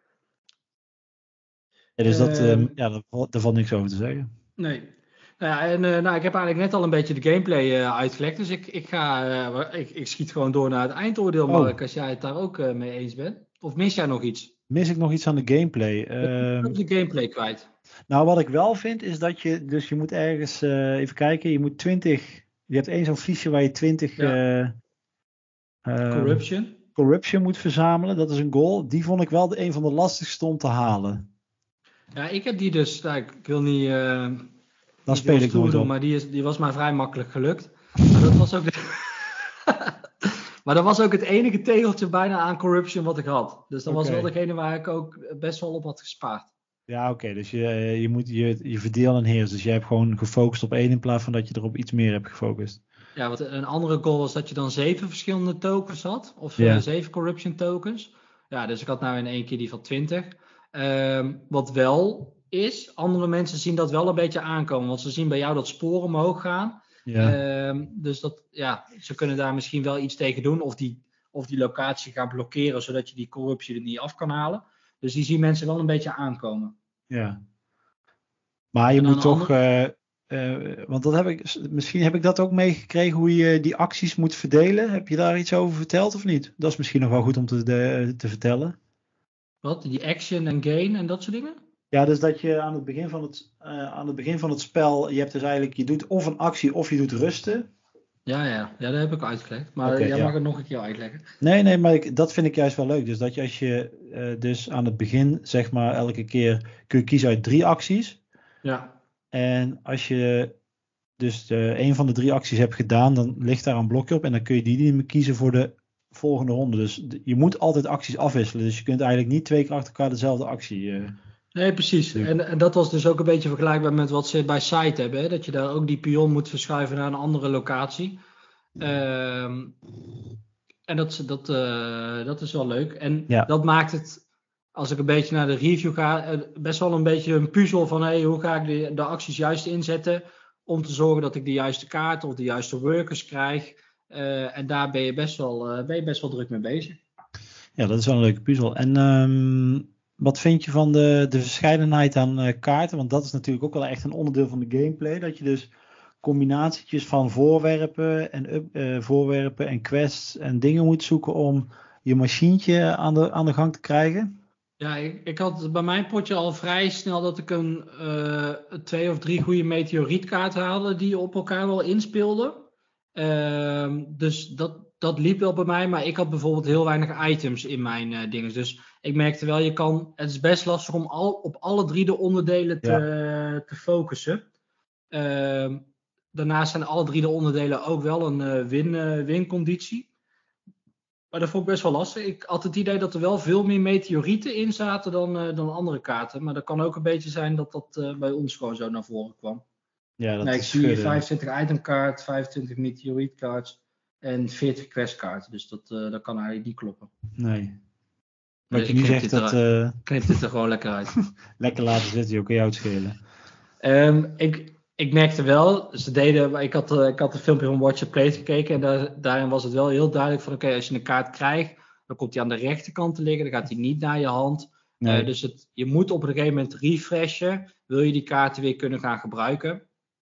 Ja, dus daar valt niks over te zeggen. Nee. Ik heb eigenlijk net al een beetje de gameplay uitgelegd. Dus ik schiet gewoon door naar het eindoordeel, Mark, als jij het daar ook mee eens bent. Of mis jij nog iets? Mis ik nog iets aan de gameplay? De gameplay kwijt. Nou, wat ik wel vind is dat je moet ergens, even kijken, je moet 20, je hebt één zo'n fiche waar je 20 corruption moet verzamelen. Dat is een goal. Die vond ik wel een van de lastigste om te halen. Ja, ik heb die dus, ik wil niet... Dan speel ik nooit op. Maar die was mij vrij makkelijk gelukt. Maar dat was ook maar dat was ook het enige tegeltje bijna aan corruption wat ik had. Dus dat was wel degene waar ik ook best wel op had gespaard. Ja, oké. Dus je moet je verdelen en heersen. Dus jij hebt gewoon gefocust op één in plaats van dat je er op iets meer hebt gefocust. Ja, wat een andere goal was dat je dan 7 verschillende tokens had. Of 7 corruption tokens. Ja, dus ik had nou in één keer die van 20. Wat wel is, andere mensen zien dat wel een beetje aankomen. Want ze zien bij jou dat sporen omhoog gaan. Ja. Dus ze kunnen daar misschien wel iets tegen doen. Of die locatie gaan blokkeren, zodat je die corruptie er niet af kan halen. Dus die zien mensen wel een beetje aankomen. Ja. Maar je moet toch... want misschien heb ik dat ook meegekregen, hoe je die acties moet verdelen. Heb je daar iets over verteld of niet? Dat is misschien nog wel goed om te vertellen. Wat? Die action en gain en dat soort dingen? Ja, dus dat je aan het begin van het spel, je hebt dus eigenlijk, je doet of een actie of je doet rusten. Ja, dat heb ik uitgelegd. Maar Oké, jij mag ja. het nog een keer uitleggen. Nee, maar dat vind ik juist wel leuk. Dus dat je als je dus aan het begin, zeg maar, elke keer kun je kiezen uit 3 acties. Ja. En als je dus een van de 3 acties hebt gedaan, dan ligt daar een blokje op. En dan kun je die niet meer kiezen voor de volgende ronde. Dus je moet altijd acties afwisselen. Dus je kunt eigenlijk niet 2 keer achter elkaar dezelfde actie Nee, precies. doen. En dat was dus ook een beetje vergelijkbaar met wat ze bij Site hebben. Hè? Dat je daar ook die pion moet verschuiven naar een andere locatie. En dat is wel leuk. En Ja, dat maakt het, als ik een beetje naar de review ga, best wel een beetje een puzzel van hey, hoe ga ik de acties juist inzetten om te zorgen dat ik de juiste kaart of de juiste workers krijg. En daar ben je best wel druk mee bezig. ja, dat is wel een leuke puzzel. En wat vind je van de verscheidenheid aan kaarten? Want dat is natuurlijk ook wel echt een onderdeel van de gameplay. Dat je dus combinatietjes van voorwerpen en quests en dingen moet zoeken om je machientje aan de gang te krijgen. Ja, ik had bij mijn potje al vrij snel dat ik 2 of 3 goede meteorietkaarten haalde die op elkaar wel inspeelden. Dus dat liep wel bij mij, maar ik had bijvoorbeeld heel weinig items in mijn dingen. Dus ik merkte wel, het is best lastig om op alle 3 de onderdelen te focussen. Daarnaast zijn alle 3 de onderdelen ook wel een winconditie. Maar dat vond ik best wel lastig. Ik had het idee dat er wel veel meer meteorieten in zaten dan andere kaarten. Maar dat kan ook een beetje zijn dat dat bij ons gewoon zo naar voren kwam. Ja, dat Ik is zie schudden. 25 itemkaart, 25 meteorietkaart en 40 questkaarten. Dus dat kan eigenlijk niet kloppen. Nee. Wat je Ik nu knip zegt, knip dit er gewoon lekker uit. lekker laten zitten, joh, kan jou het schelen. Ik merkte wel, ik had een filmpje van Watch Your Play gekeken en daarin was het wel heel duidelijk van oké, als je een kaart krijgt, dan komt hij aan de rechterkant te liggen, dan gaat hij niet naar je hand. Nee. Dus je moet op een gegeven moment refreshen, wil je die kaarten weer kunnen gaan gebruiken.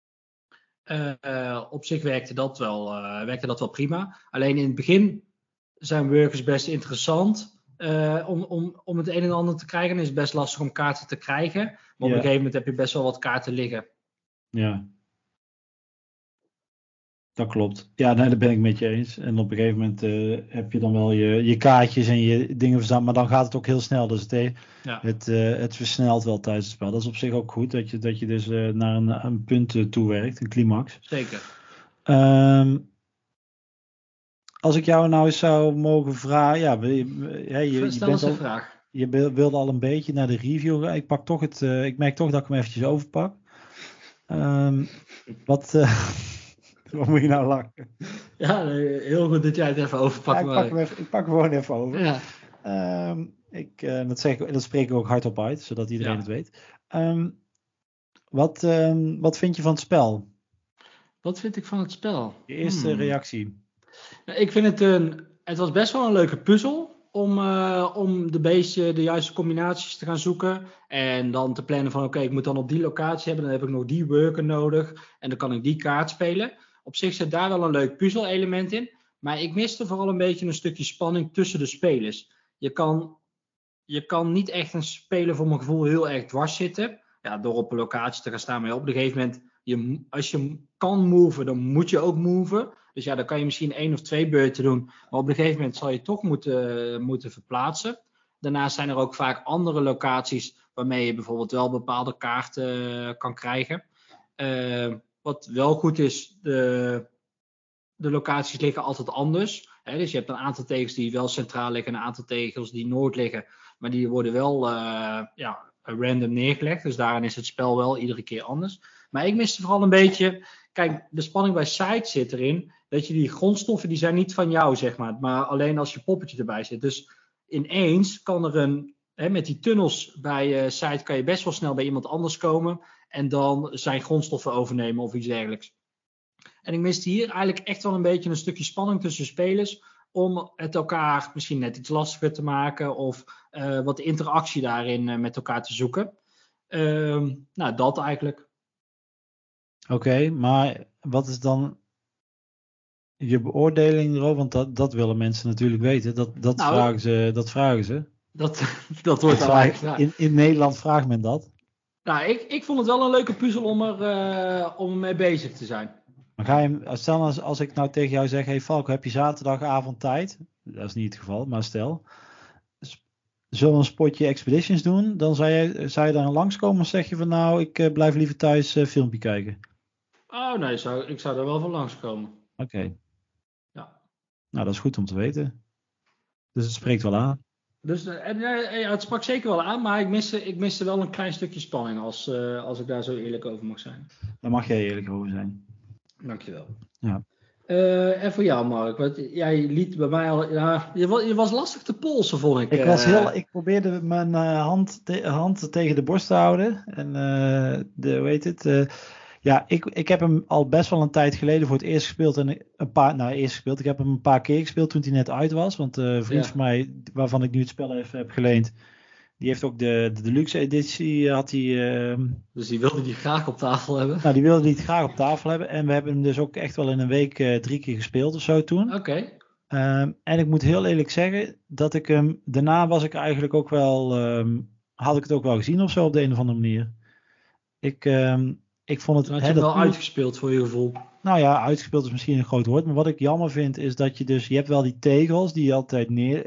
Op zich werkte dat wel prima. Alleen in het begin zijn workers best interessant. Om het een en ander te krijgen. Dan is het best lastig om kaarten te krijgen. Maar op een gegeven moment heb je best wel wat kaarten liggen. Ja. Dat klopt. Ja, nee, dat ben ik met je eens. En op een gegeven moment heb je dan wel je kaartjes en je dingen verzameld. Maar dan gaat het ook heel snel. Dus het versnelt wel tijdens het spel. Dat is op zich ook goed. Dat je dus naar een punt toewerkt. Een climax. Zeker. Als ik jou nou eens zou mogen vragen. Ja, Stel eens een vraag. Je wilde al een beetje naar de review. Ik merk toch dat ik hem eventjes overpak. Wat moet je nou lachen? Ja, heel goed dat jij het even overpakt. Ja, ik pak hem gewoon even over. Ja. Dat spreek ik ook hardop uit, zodat iedereen het weet. Wat vind je van het spel? Wat vind ik van het spel? Je eerste reactie. Ik vind het was best wel een leuke puzzel om de juiste combinaties te gaan zoeken. En dan te plannen van oké, ik moet dan op die locatie hebben. Dan heb ik nog die worker nodig. En dan kan ik die kaart spelen. Op zich zit daar wel een leuk puzzel-element in. Maar ik miste vooral een beetje een stukje spanning tussen de spelers. Je kan niet echt een speler voor mijn gevoel heel erg dwars zitten. Ja, door op een locatie te gaan staan. Maar op een gegeven moment, als je kan moven, dan moet je ook moven. Dus ja, dan kan je misschien 1 of 2 beurten doen. Maar op een gegeven moment zal je toch moeten verplaatsen. Daarnaast zijn er ook vaak andere locaties waarmee je bijvoorbeeld wel bepaalde kaarten kan krijgen. Wat wel goed is, de locaties liggen altijd anders. Dus je hebt een aantal tegels die wel centraal liggen, een aantal tegels die noord liggen. Maar die worden wel random neergelegd. Dus daarin is het spel wel iedere keer anders. Maar ik miste vooral een beetje. Kijk, de spanning bij Site zit erin. Dat je die grondstoffen, die zijn niet van jou, zeg maar. Maar alleen als je poppetje erbij zit. Dus ineens kan er met die tunnels bij Site kan je best wel snel bij iemand anders komen. En dan zijn grondstoffen overnemen of iets dergelijks. En ik miste hier eigenlijk echt wel een beetje een stukje spanning tussen spelers. Om het elkaar misschien net iets lastiger te maken. Of wat interactie daarin met elkaar te zoeken. Dat eigenlijk. Oké, maar wat is dan je beoordeling erover? Want dat willen mensen natuurlijk weten. Dat vragen ze. Dat wordt al eigenlijk. In Nederland vraagt men dat. Nou, ik vond het wel een leuke puzzel om mee bezig te zijn. Maar ga je, stel als ik nou tegen jou zeg, hey Falco, heb je zaterdagavond tijd? Dat is niet het geval, maar stel. Zullen we een spotje Expeditions doen? Dan zou je daar langskomen of zeg je van nou, ik blijf liever thuis filmpje kijken? Oh nee, ik zou er wel voor langskomen. Oké. Ja. Nou, dat is goed om te weten. Dus het spreekt wel aan. Dus het sprak zeker wel aan, maar ik miste wel een klein stukje spanning als ik daar zo eerlijk over mag zijn. Daar mag jij eerlijk over zijn. Dankjewel. Ja. En voor jou, Mark, want jij liet bij mij al. Ja, je was lastig te polsen, vond ik. Ik probeerde mijn hand tegen de borst te houden. En hoe heet het? Ja, ik heb hem al best wel een tijd geleden voor het eerst gespeeld. En ik heb hem een paar keer gespeeld toen hij net uit was. Want een vriend van mij, waarvan ik nu het spel even heb geleend, die heeft ook de deluxe editie. Dus die wilde die graag op tafel hebben? Nou, die wilde die het graag op tafel hebben. En we hebben hem dus ook echt wel in een week 3 keer gespeeld of zo toen. Oké. En ik moet heel eerlijk zeggen dat ik hem... Daarna was ik eigenlijk ook wel... had ik het ook wel gezien of zo op de een of andere manier. Ik vond het... Had je het wel uitgespeeld voor je gevoel? Nou ja, uitgespeeld is misschien een groot woord. Maar wat ik jammer vind is dat je hebt wel die tegels die je altijd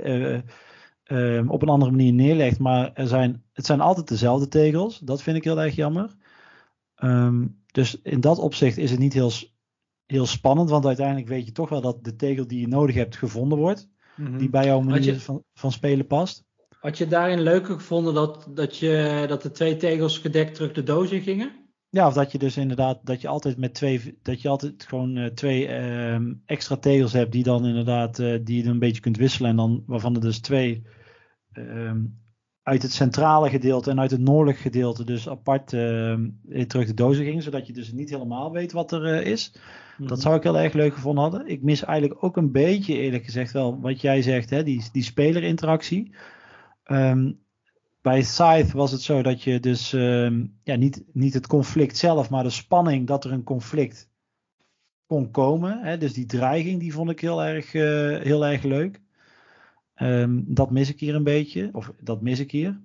op een andere manier neerlegt. Maar het zijn altijd dezelfde tegels. Dat vind ik heel erg jammer. Dus in dat opzicht is het niet heel spannend. Want uiteindelijk weet je toch wel dat de tegel die je nodig hebt gevonden wordt. Mm-hmm. Die bij jouw manier van spelen past. Had je daarin leuker gevonden dat de 2 tegels gedekt terug de doos in gingen? Ja, of dat je dus inderdaad, dat je altijd gewoon 2 extra tegels hebt die dan inderdaad, die je een beetje kunt wisselen. En dan waarvan er dus 2 uit het centrale gedeelte en uit het noordelijk gedeelte dus apart terug de dozen gingen. Zodat je dus niet helemaal weet wat er is. Mm-hmm. Dat zou ik heel erg leuk gevonden hadden. Ik mis eigenlijk ook een beetje eerlijk gezegd wel wat jij zegt, hè, die spelerinteractie. Bij Scythe was het zo dat je dus niet het conflict zelf, maar de spanning dat er een conflict kon komen. Hè, dus die dreiging, die vond ik heel erg leuk. Dat mis ik hier een beetje. Of dat mis ik hier.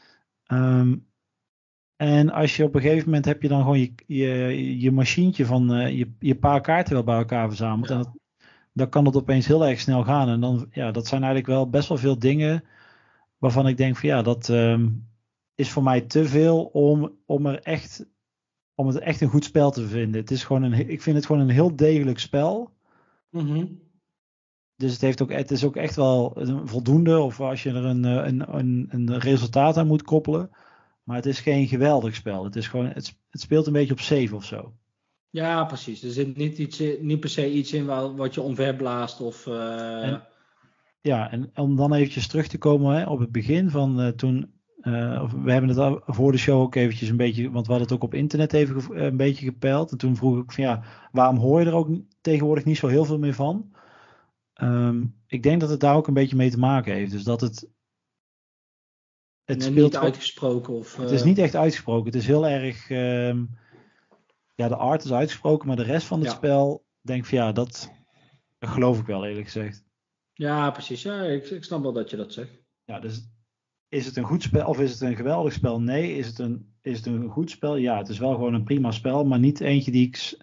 En als je op een gegeven moment heb je dan gewoon je machientje van je paar kaarten wel bij elkaar verzameld. Ja. En dan kan het opeens heel erg snel gaan. En dan, dat zijn eigenlijk wel best wel veel dingen waarvan ik denk van dat is voor mij te veel om het echt een goed spel te vinden. Ik vind het gewoon een heel degelijk spel. Mm-hmm. Dus het is ook echt wel voldoende. Of als je er een resultaat aan moet koppelen. Maar het is geen geweldig spel. Het is gewoon, het speelt een beetje op safe of zo. Ja, precies. Er zit niet per se iets in wat je omverblaast of... En om dan eventjes terug te komen op het begin van toen... we hebben het voor de show ook eventjes een beetje... Want we hadden het ook op internet even een beetje gepeild. En toen vroeg ik van waarom hoor je er ook tegenwoordig niet zo heel veel meer van? Ik denk dat het daar ook een beetje mee te maken heeft. Dus dat het speelt niet uitgesproken of... Het is niet echt uitgesproken. Het is heel erg... de art is uitgesproken, maar de rest van het spel... denk van dat geloof ik wel eerlijk gezegd. Ja, precies. Ja, ik snap wel dat je dat zegt. Ja, dus is het een goed spel of is het een geweldig spel? Nee. Is het een goed spel? Ja, het is wel gewoon een prima spel, maar niet eentje die ik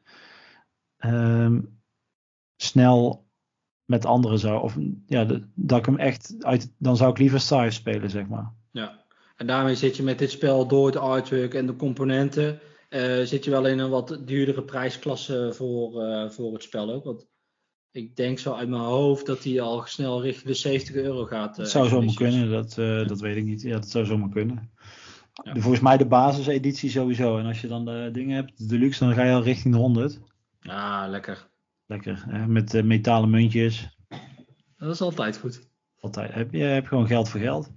snel met anderen zou... Of dat ik hem echt dan zou ik liever Scythe spelen, zeg maar. Ja, en daarmee zit je met dit spel door het artwork en de componenten... zit je wel in een wat duurdere prijsklasse voor het spel ook. Want ik denk zo uit mijn hoofd dat die al snel richting de €70 gaat. Dat zou zomaar kunnen, dat weet ik niet. Ja, dat zou zomaar kunnen. Ja. Volgens mij de basiseditie sowieso. En als je dan de dingen hebt, de deluxe, dan ga je al richting de 100. Ah, lekker. Lekker, hè? Met metalen muntjes. Dat is altijd goed. Altijd. Je hebt gewoon geld voor geld.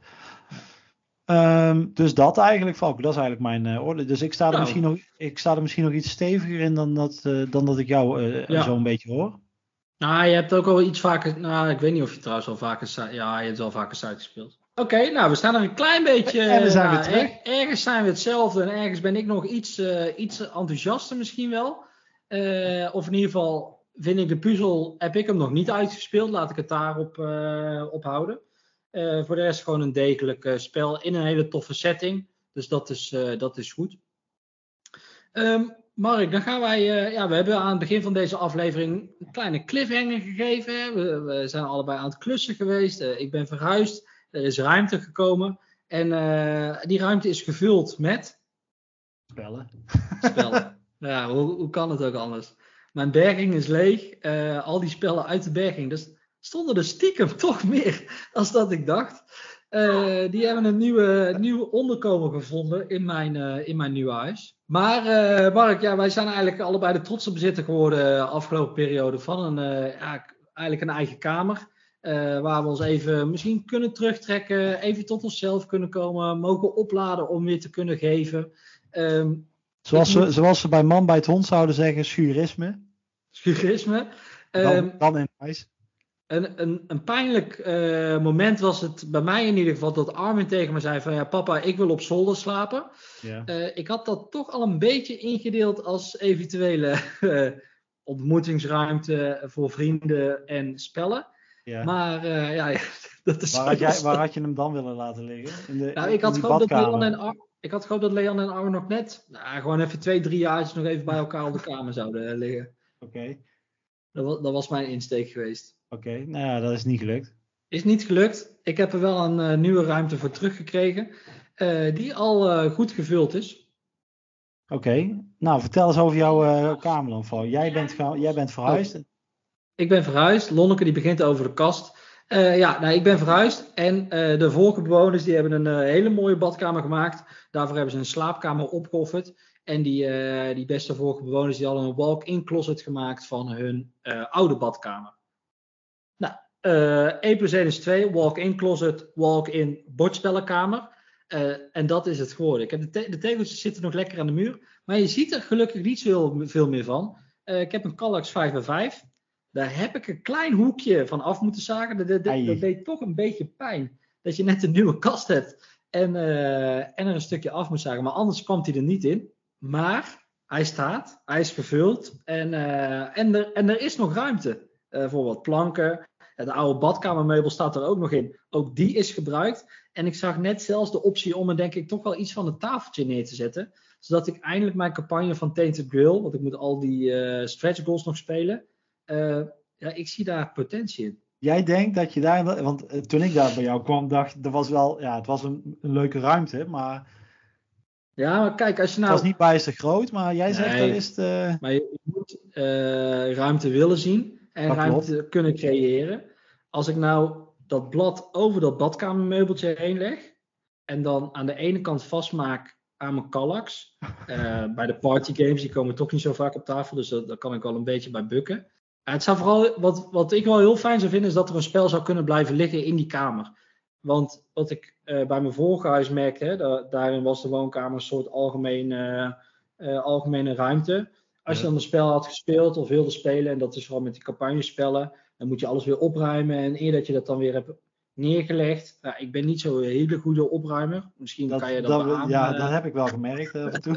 Dus dat eigenlijk, Falco, dat is eigenlijk mijn orde. Dus ik sta er misschien nog iets steviger in dan dat ik jou zo een beetje hoor. Nou, je hebt ook al iets vaker... Nou, ik weet niet of je trouwens al vaker... Ja, je hebt wel vaker Scythe gespeeld. Oké, nou, we staan er een klein beetje... En we zijn weer terug. Ergens zijn we hetzelfde en ergens ben ik nog iets enthousiaster misschien wel. Of in ieder geval vind ik de puzzel... Heb ik hem nog niet uitgespeeld. Laat ik het daarop houden. Voor de rest gewoon een degelijk spel in een hele toffe setting. Dus dat is goed. Mark, dan gaan wij... we hebben aan het begin van deze aflevering een kleine cliffhanger gegeven. We zijn allebei aan het klussen geweest. Ik ben verhuisd. Er is ruimte gekomen. En die ruimte is gevuld met... Spellen. Ja, hoe kan het ook anders? Mijn berging is leeg. Al die spellen uit de berging. Dus stonden er stiekem toch meer dan dat ik dacht. Die hebben een nieuwe onderkomen gevonden in mijn nieuwe huis. Maar Mark, wij zijn eigenlijk allebei de trotse bezitter geworden afgelopen periode van eigenlijk een eigen kamer. Waar we ons even misschien kunnen terugtrekken, even tot onszelf kunnen komen, mogen opladen om weer te kunnen geven. Zoals ze bij Man bij het Hond zouden zeggen, schurisme. Schurisme. Dan in huis. Een pijnlijk moment was het bij mij in ieder geval dat Armin tegen me zei van ja papa, ik wil op zolder slapen. Ja. Ik had dat toch al een beetje ingedeeld als eventuele ontmoetingsruimte voor vrienden en spellen. Ja. Maar dat is waar had je hem dan willen laten liggen? Ik had gehoopt dat Leon en Armin nog net gewoon even 2-3 jaartjes nog even bij elkaar op de kamer zouden liggen. Oké. Dat was mijn insteek geweest. Oké, nou ja, dat is niet gelukt. Is niet gelukt. Ik heb er wel een nieuwe ruimte voor teruggekregen. Die al goed gevuld is. Oké. Nou vertel eens over jouw kamer dan. Val. Jij bent verhuisd. Ik ben verhuisd. Lonneke die begint over de kast. Ik ben verhuisd. En de vorige bewoners die hebben een hele mooie badkamer gemaakt. Daarvoor hebben ze een slaapkamer opgeofferd. En die beste vorige bewoners die hadden een walk-in closet gemaakt van hun oude badkamer. Nou, 1 + 1 is 2. Walk-in closet, walk-in bordspellenkamer. En dat is het geworden. Ik heb de tegeltjes zitten nog lekker aan de muur. Maar je ziet er gelukkig niet veel meer van. Ik heb een Kallax 5x5. Daar heb ik een klein hoekje van af moeten zagen. Dat deed toch een beetje pijn. Dat je net een nieuwe kast hebt. En er een stukje af moet zagen. Maar anders kwam hij er niet in. Maar hij staat. Hij is gevuld. En er is nog ruimte. Voor wat planken. De oude badkamermeubel staat er ook nog in. Ook die is gebruikt. En ik zag net zelfs de optie om er denk ik toch wel iets van een tafeltje neer te zetten. Zodat ik eindelijk mijn campagne van Tainted Grail. Want ik moet al die stretch goals nog spelen. Ik zie daar potentie in. Jij denkt dat je daar... Want toen ik daar bij jou kwam dacht ik... Het was een leuke ruimte. Maar... Ja, maar kijk, als je nou... Het was niet bijster groot. Maar jij zegt dat is het... Maar je moet ruimte willen zien. En dat ruimte klopt. Kunnen creëren. Als ik nou dat blad over dat badkamermeubeltje heen leg. En dan aan de ene kant vastmaak aan mijn Kallax. Bij de partygames, die komen toch niet zo vaak op tafel. Dus daar kan ik wel een beetje bij bukken. Het zou vooral, wat ik wel heel fijn zou vinden, is dat er een spel zou kunnen blijven liggen in die kamer. Want wat ik bij mijn vorige huis merkte, daarin was de woonkamer een soort algemene ruimte. Als je dan een spel had gespeeld of wilde spelen, en dat is vooral met die campagnespellen, dan moet je alles weer opruimen. En eer dat je dat dan weer hebt neergelegd. Ik ben niet zo'n hele goede opruimer. Misschien kan je dat beamen. Ja, dat heb ik wel gemerkt af en toe.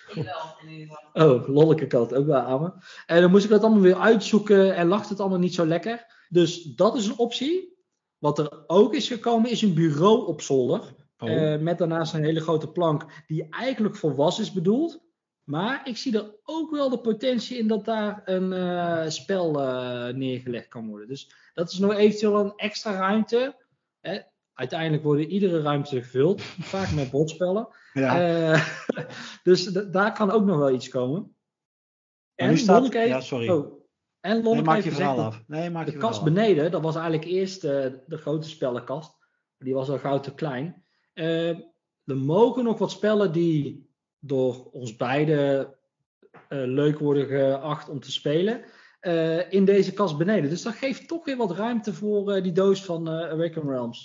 Oh, Lolleke kan het ook beamen. En dan moest ik dat allemaal weer uitzoeken en lag het allemaal niet zo lekker. Dus dat is een optie. Wat er ook is gekomen is een bureau op zolder. Met daarnaast een hele grote plank die eigenlijk voor was is bedoeld. Maar ik zie er ook wel de potentie in dat daar een spel neergelegd kan worden. Dus dat is nog eventueel een extra ruimte. Uiteindelijk worden iedere ruimte gevuld. Vaak met bordspellen. Ja. Dus daar kan ook nog wel iets komen. En Lonneke maak je verhaal af. De kast beneden, dat was eigenlijk eerst de grote spellenkast. Die was al gauw te klein. Er mogen nog wat spellen die door ons beiden leuk worden geacht om te spelen. In deze kast beneden. Dus dat geeft toch weer wat ruimte voor die doos van Awaken Realms.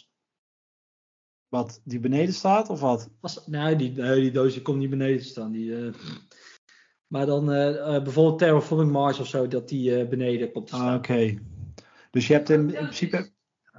Wat, die beneden staat of wat? Die doos die komt niet beneden te staan. Maar dan bijvoorbeeld Terraforming Mars of zo, dat die beneden komt te staan. Oké. Dus je hebt in principe...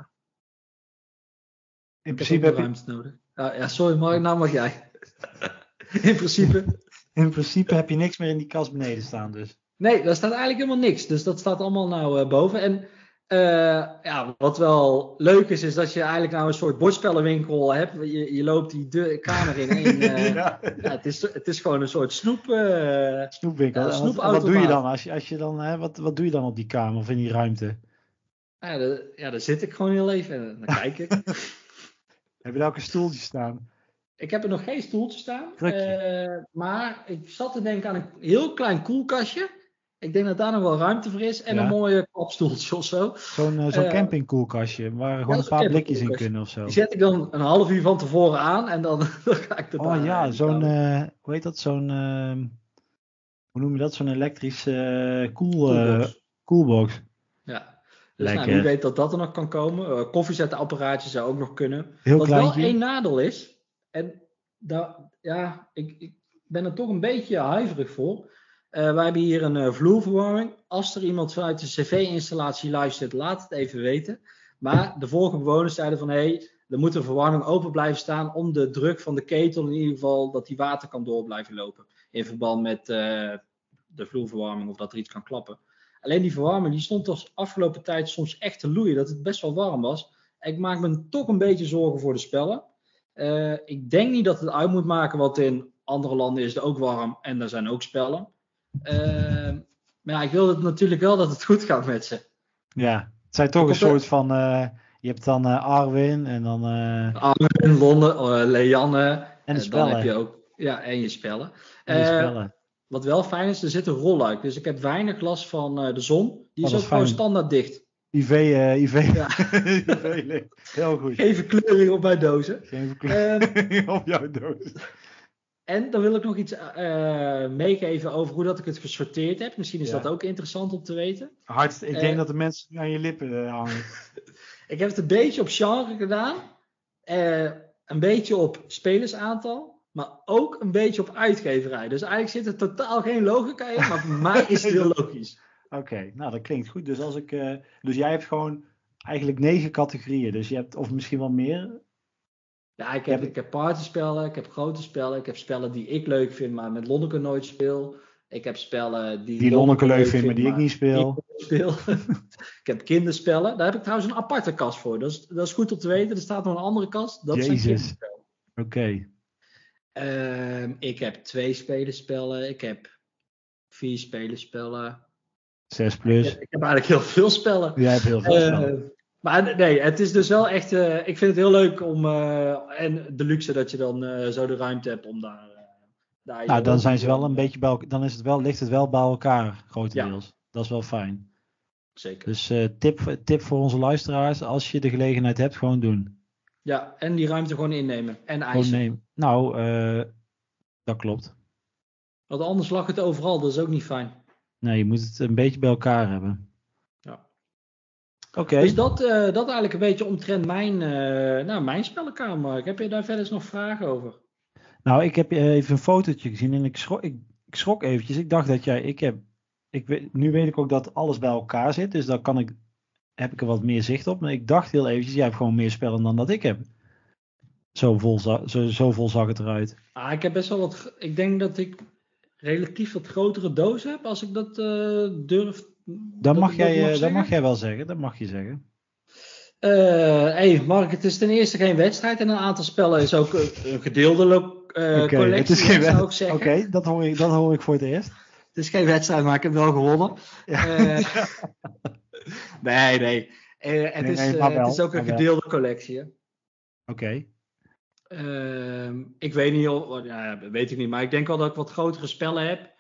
In principe heb je ruimte nodig. Sorry Mark, nou mag jij. In principe heb je niks meer in die kast beneden staan dus. Nee, daar staat eigenlijk helemaal niks. Dus dat staat allemaal nou boven. En Wat wel leuk is dat je eigenlijk nou een soort bordspellenwinkel hebt. Je loopt die kamer in één. Het is gewoon een soort snoepwinkel. Snoepautomaat. Wat doe je dan als je dan, wat doe je dan op die kamer of in die ruimte? Daar zit ik gewoon heel even en dan kijk ik. Heb je daar ook een stoeltje staan? Ik heb er nog geen stoeltje staan. Maar ik zat te denken aan een heel klein koelkastje. Ik denk dat daar nog wel ruimte voor is. En een mooie klapstoeltje of zo. Zo'n campingkoelkastje waar gewoon een paar blikjes in kunnen of zo. Die zet ik dan een half uur van tevoren aan. En dan ga ik erbij. Oh ja, zo'n, hoe heet dat? Hoe noem je dat? Zo'n elektrische koelbox. Ja. Dus wie weet dat er nog kan komen. Koffiezetapparaatje zou ook nog kunnen. Heel Wat kleintje. wel één nadeel is. En ik ben er toch een beetje huiverig voor. Wij hebben hier een vloerverwarming. Als er iemand vanuit de cv-installatie luistert, laat het even weten. Maar de vorige bewoners zeiden van... er moet een verwarming open blijven staan... om de druk van de ketel in ieder geval... dat die water kan door blijven lopen. In verband met de vloerverwarming of dat er iets kan klappen. Alleen die verwarming die stond de afgelopen tijd soms echt te loeien. Dat het best wel warm was. Ik maak me toch een beetje zorgen voor de spellen. Ik denk niet dat het uit moet maken... want in andere landen is het ook warm... en er zijn ook spellen. Maar ik wil het natuurlijk wel dat het goed gaat met ze. Ja, het zijn toch een soort van... je hebt dan Arwin en dan... Arwin, Londen, Leanne. En de spellen. Dan heb je ook... Ja, en je spellen. Spellen. Wat wel fijn is, er zit een rolluik. Dus ik heb weinig last van de zon. Die is ook gewoon standaard dicht. IV. Ja. Heel goed. Geen verkleuring op mijn dozen. Geen verkleuring op jouw doos. En dan wil ik nog iets meegeven over hoe dat ik het gesorteerd heb. Misschien is dat ook interessant om te weten. Ik denk dat de mensen aan je lippen hangen. Ik heb het een beetje op genre gedaan. Een beetje op spelersaantal. Maar ook een beetje op uitgeverij. Dus eigenlijk zit er totaal geen logica in. Maar voor mij is het heel logisch. Oké, nou dat klinkt goed. Dus, dus jij hebt gewoon eigenlijk 9 categorieën. Dus je hebt, of misschien wel meer... Ja, ik heb partyspellen, ik heb grote spellen, ik heb spellen die ik leuk vind, maar met Lonneke nooit speel. Ik heb spellen die Lonneke leuk vindt, maar die ik niet speel. Ik heb kinderspellen, daar heb ik trouwens een aparte kast voor. Dat is goed om te weten, er staat nog een andere kast. Dat zijn kinderspellen. Oké. Ik heb 2 spelerspellen, ik heb 4 spelerspellen. 6 plus. Ik heb eigenlijk heel veel spellen. Jij hebt heel veel spellen. Maar nee, het is dus wel echt... ik vind het heel leuk om... en de luxe dat je dan zo de ruimte hebt om daar... nou, dan zijn ze wel een beetje bij elkaar... Dan ligt het wel bij elkaar, grotendeels. Ja. Dat is wel fijn. Zeker. Dus tip voor onze luisteraars. Als je de gelegenheid hebt, gewoon doen. Ja, en die ruimte gewoon innemen. En eisen. Nou, dat klopt. Want anders lag het overal. Dat is ook niet fijn. Nee, je moet het een beetje bij elkaar hebben. Okay. Dus dat eigenlijk een beetje omtrent mijn spellenkamer. Heb je daar verder nog vragen over? Nou, ik heb even een fotootje gezien en ik schrok eventjes. Ik dacht dat nu weet ik ook dat alles bij elkaar zit, dus daar heb ik er wat meer zicht op. Maar ik dacht heel eventjes, jij hebt gewoon meer spellen dan dat ik heb. Zo vol zag het eruit. Ik heb best wel wat... Ik denk dat ik relatief wat grotere dozen heb, als ik dat durf. Dat mag jij wel zeggen, dat mag je zeggen. Mark, het is ten eerste geen wedstrijd en een aantal spellen is ook een gedeelde collectie, zou ik zeggen. Oké, dat hoor ik voor het eerst. Het is geen wedstrijd, maar ik heb wel gewonnen. Ja. Nee. Het is ook een gedeelde collectie. Oké. Ik weet niet, weet ik niet, maar ik denk wel dat ik wat grotere spellen heb.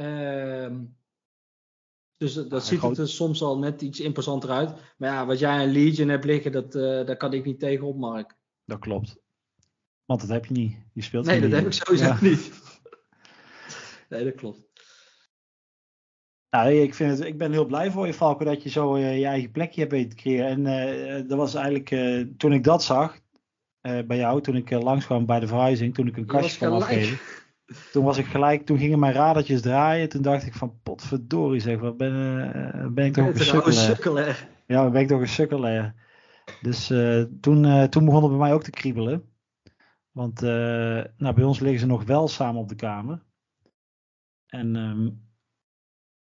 Dus dat ziet er soms al net iets imposanter uit. Maar ja, wat jij aan Legion hebt liggen, daar kan ik niet tegen op, Mark. Dat klopt. Want dat heb je niet. Je speelt nee, dat heb ik sowieso niet. Nee, dat klopt. Nou, ik ben heel blij voor je, Falco, dat je zo je eigen plekje hebt weten te creëren. En dat was eigenlijk, toen ik dat zag, bij jou, toen ik langskwam bij de verhuizing, toen ik een kastje kwam afgeven. Toen was ik gelijk, toen gingen mijn radertjes draaien. Toen dacht ik van, potverdorie zeg, wat ben ik toch een sukkel. Ja, ben ik toch een sukkel. Dus toen begon het bij mij ook te kriebelen. Want bij ons liggen ze nog wel samen op de kamer. En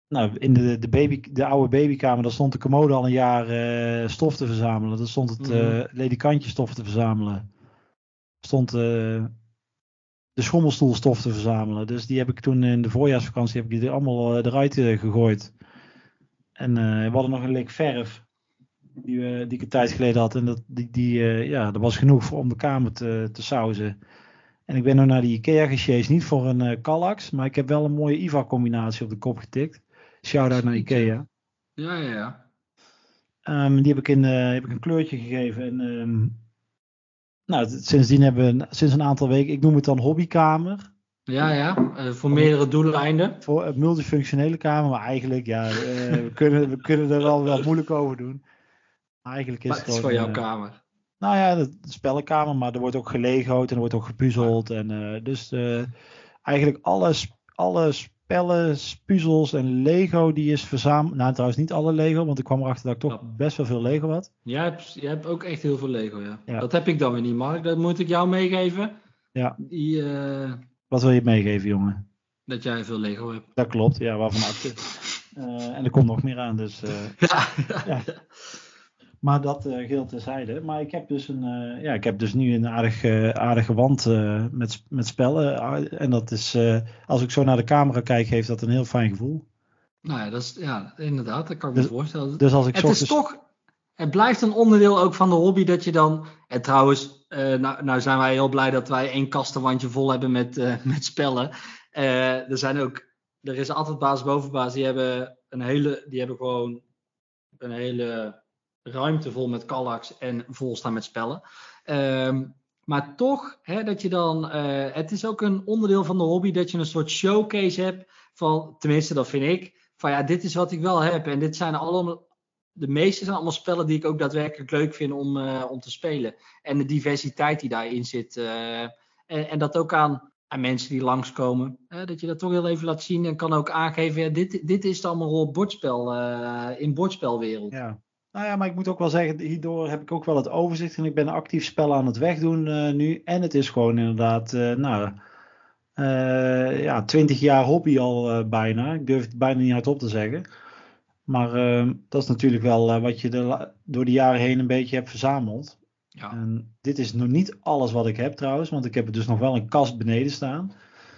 Nou, in de oude babykamer, daar stond de commode al een jaar stof te verzamelen. Daar stond het ledikantje stof te verzamelen. Stond de schommelstoel stof te verzamelen. Dus die heb ik toen in de voorjaarsvakantie heb ik die allemaal eruit gegooid. En we hadden nog een lik verf die ik een tijd geleden had. En dat was genoeg om de kamer te sausen. En ik ben nu naar die IKEA gesjeest. Niet voor een Kallax, maar ik heb wel een mooie IVA-combinatie op de kop getikt. Shout-out naar IKEA. Ja. Die heb ik een kleurtje gegeven. En sindsdien sinds een aantal weken, ik noem het dan hobbykamer. Ja. Voor meerdere doeleinden. Voor een multifunctionele kamer, maar eigenlijk, we kunnen er wel moeilijk over doen. Maar eigenlijk is het is gewoon jouw kamer. Nou ja, de spellenkamer, maar er wordt ook gelego'd en er wordt ook gepuzzeld. En eigenlijk alle spellen, puzzels en Lego die is verzameld. Nou, trouwens niet alle Lego, want ik kwam erachter dat ik toch best wel veel Lego had. Jij hebt ook echt heel veel Lego, ja. Dat heb ik dan weer niet, Mark. Dat moet ik jou meegeven. Ja. Wat wil je meegeven, jongen? Dat jij veel Lego hebt. Dat klopt, ja, waarvan acte. En er komt nog meer aan, dus... ja. Maar dat geheel terzijde. Maar ik heb dus nu een aardige wand met spellen. En dat is, als ik zo naar de camera kijk, heeft dat een heel fijn gevoel. Nou ja, inderdaad, dat kan ik me voorstellen. Dus als ik het blijft een onderdeel ook van de hobby dat je dan... En trouwens, nou zijn wij heel blij dat wij 1 kastenwandje vol hebben met spellen. Er is altijd baas bovenbaas, die hebben gewoon een hele ruimte vol met Kallax en vol staan met spellen. Maar toch, dat je dan... het is ook een onderdeel van de hobby dat je een soort showcase hebt van... Tenminste, dat vind ik. Van ja, dit is wat ik wel heb. En dit zijn allemaal... De meeste zijn allemaal spellen die ik ook daadwerkelijk leuk vind om te spelen. En de diversiteit die daarin zit. En dat ook aan mensen die langskomen. Dat je dat toch heel even laat zien en kan ook aangeven... Ja, dit is het allemaal op bordspel, in bordspelwereld. Ja. Nou ja, maar ik moet ook wel zeggen, hierdoor heb ik ook wel het overzicht. En ik ben actief spellen aan het wegdoen nu. En het is gewoon inderdaad, 20 jaar hobby al bijna. Ik durf het bijna niet hardop te zeggen. Maar dat is natuurlijk wel wat je door de jaren heen een beetje hebt verzameld. Ja. En dit is nog niet alles wat ik heb trouwens, want ik heb er dus nog wel een kast beneden staan.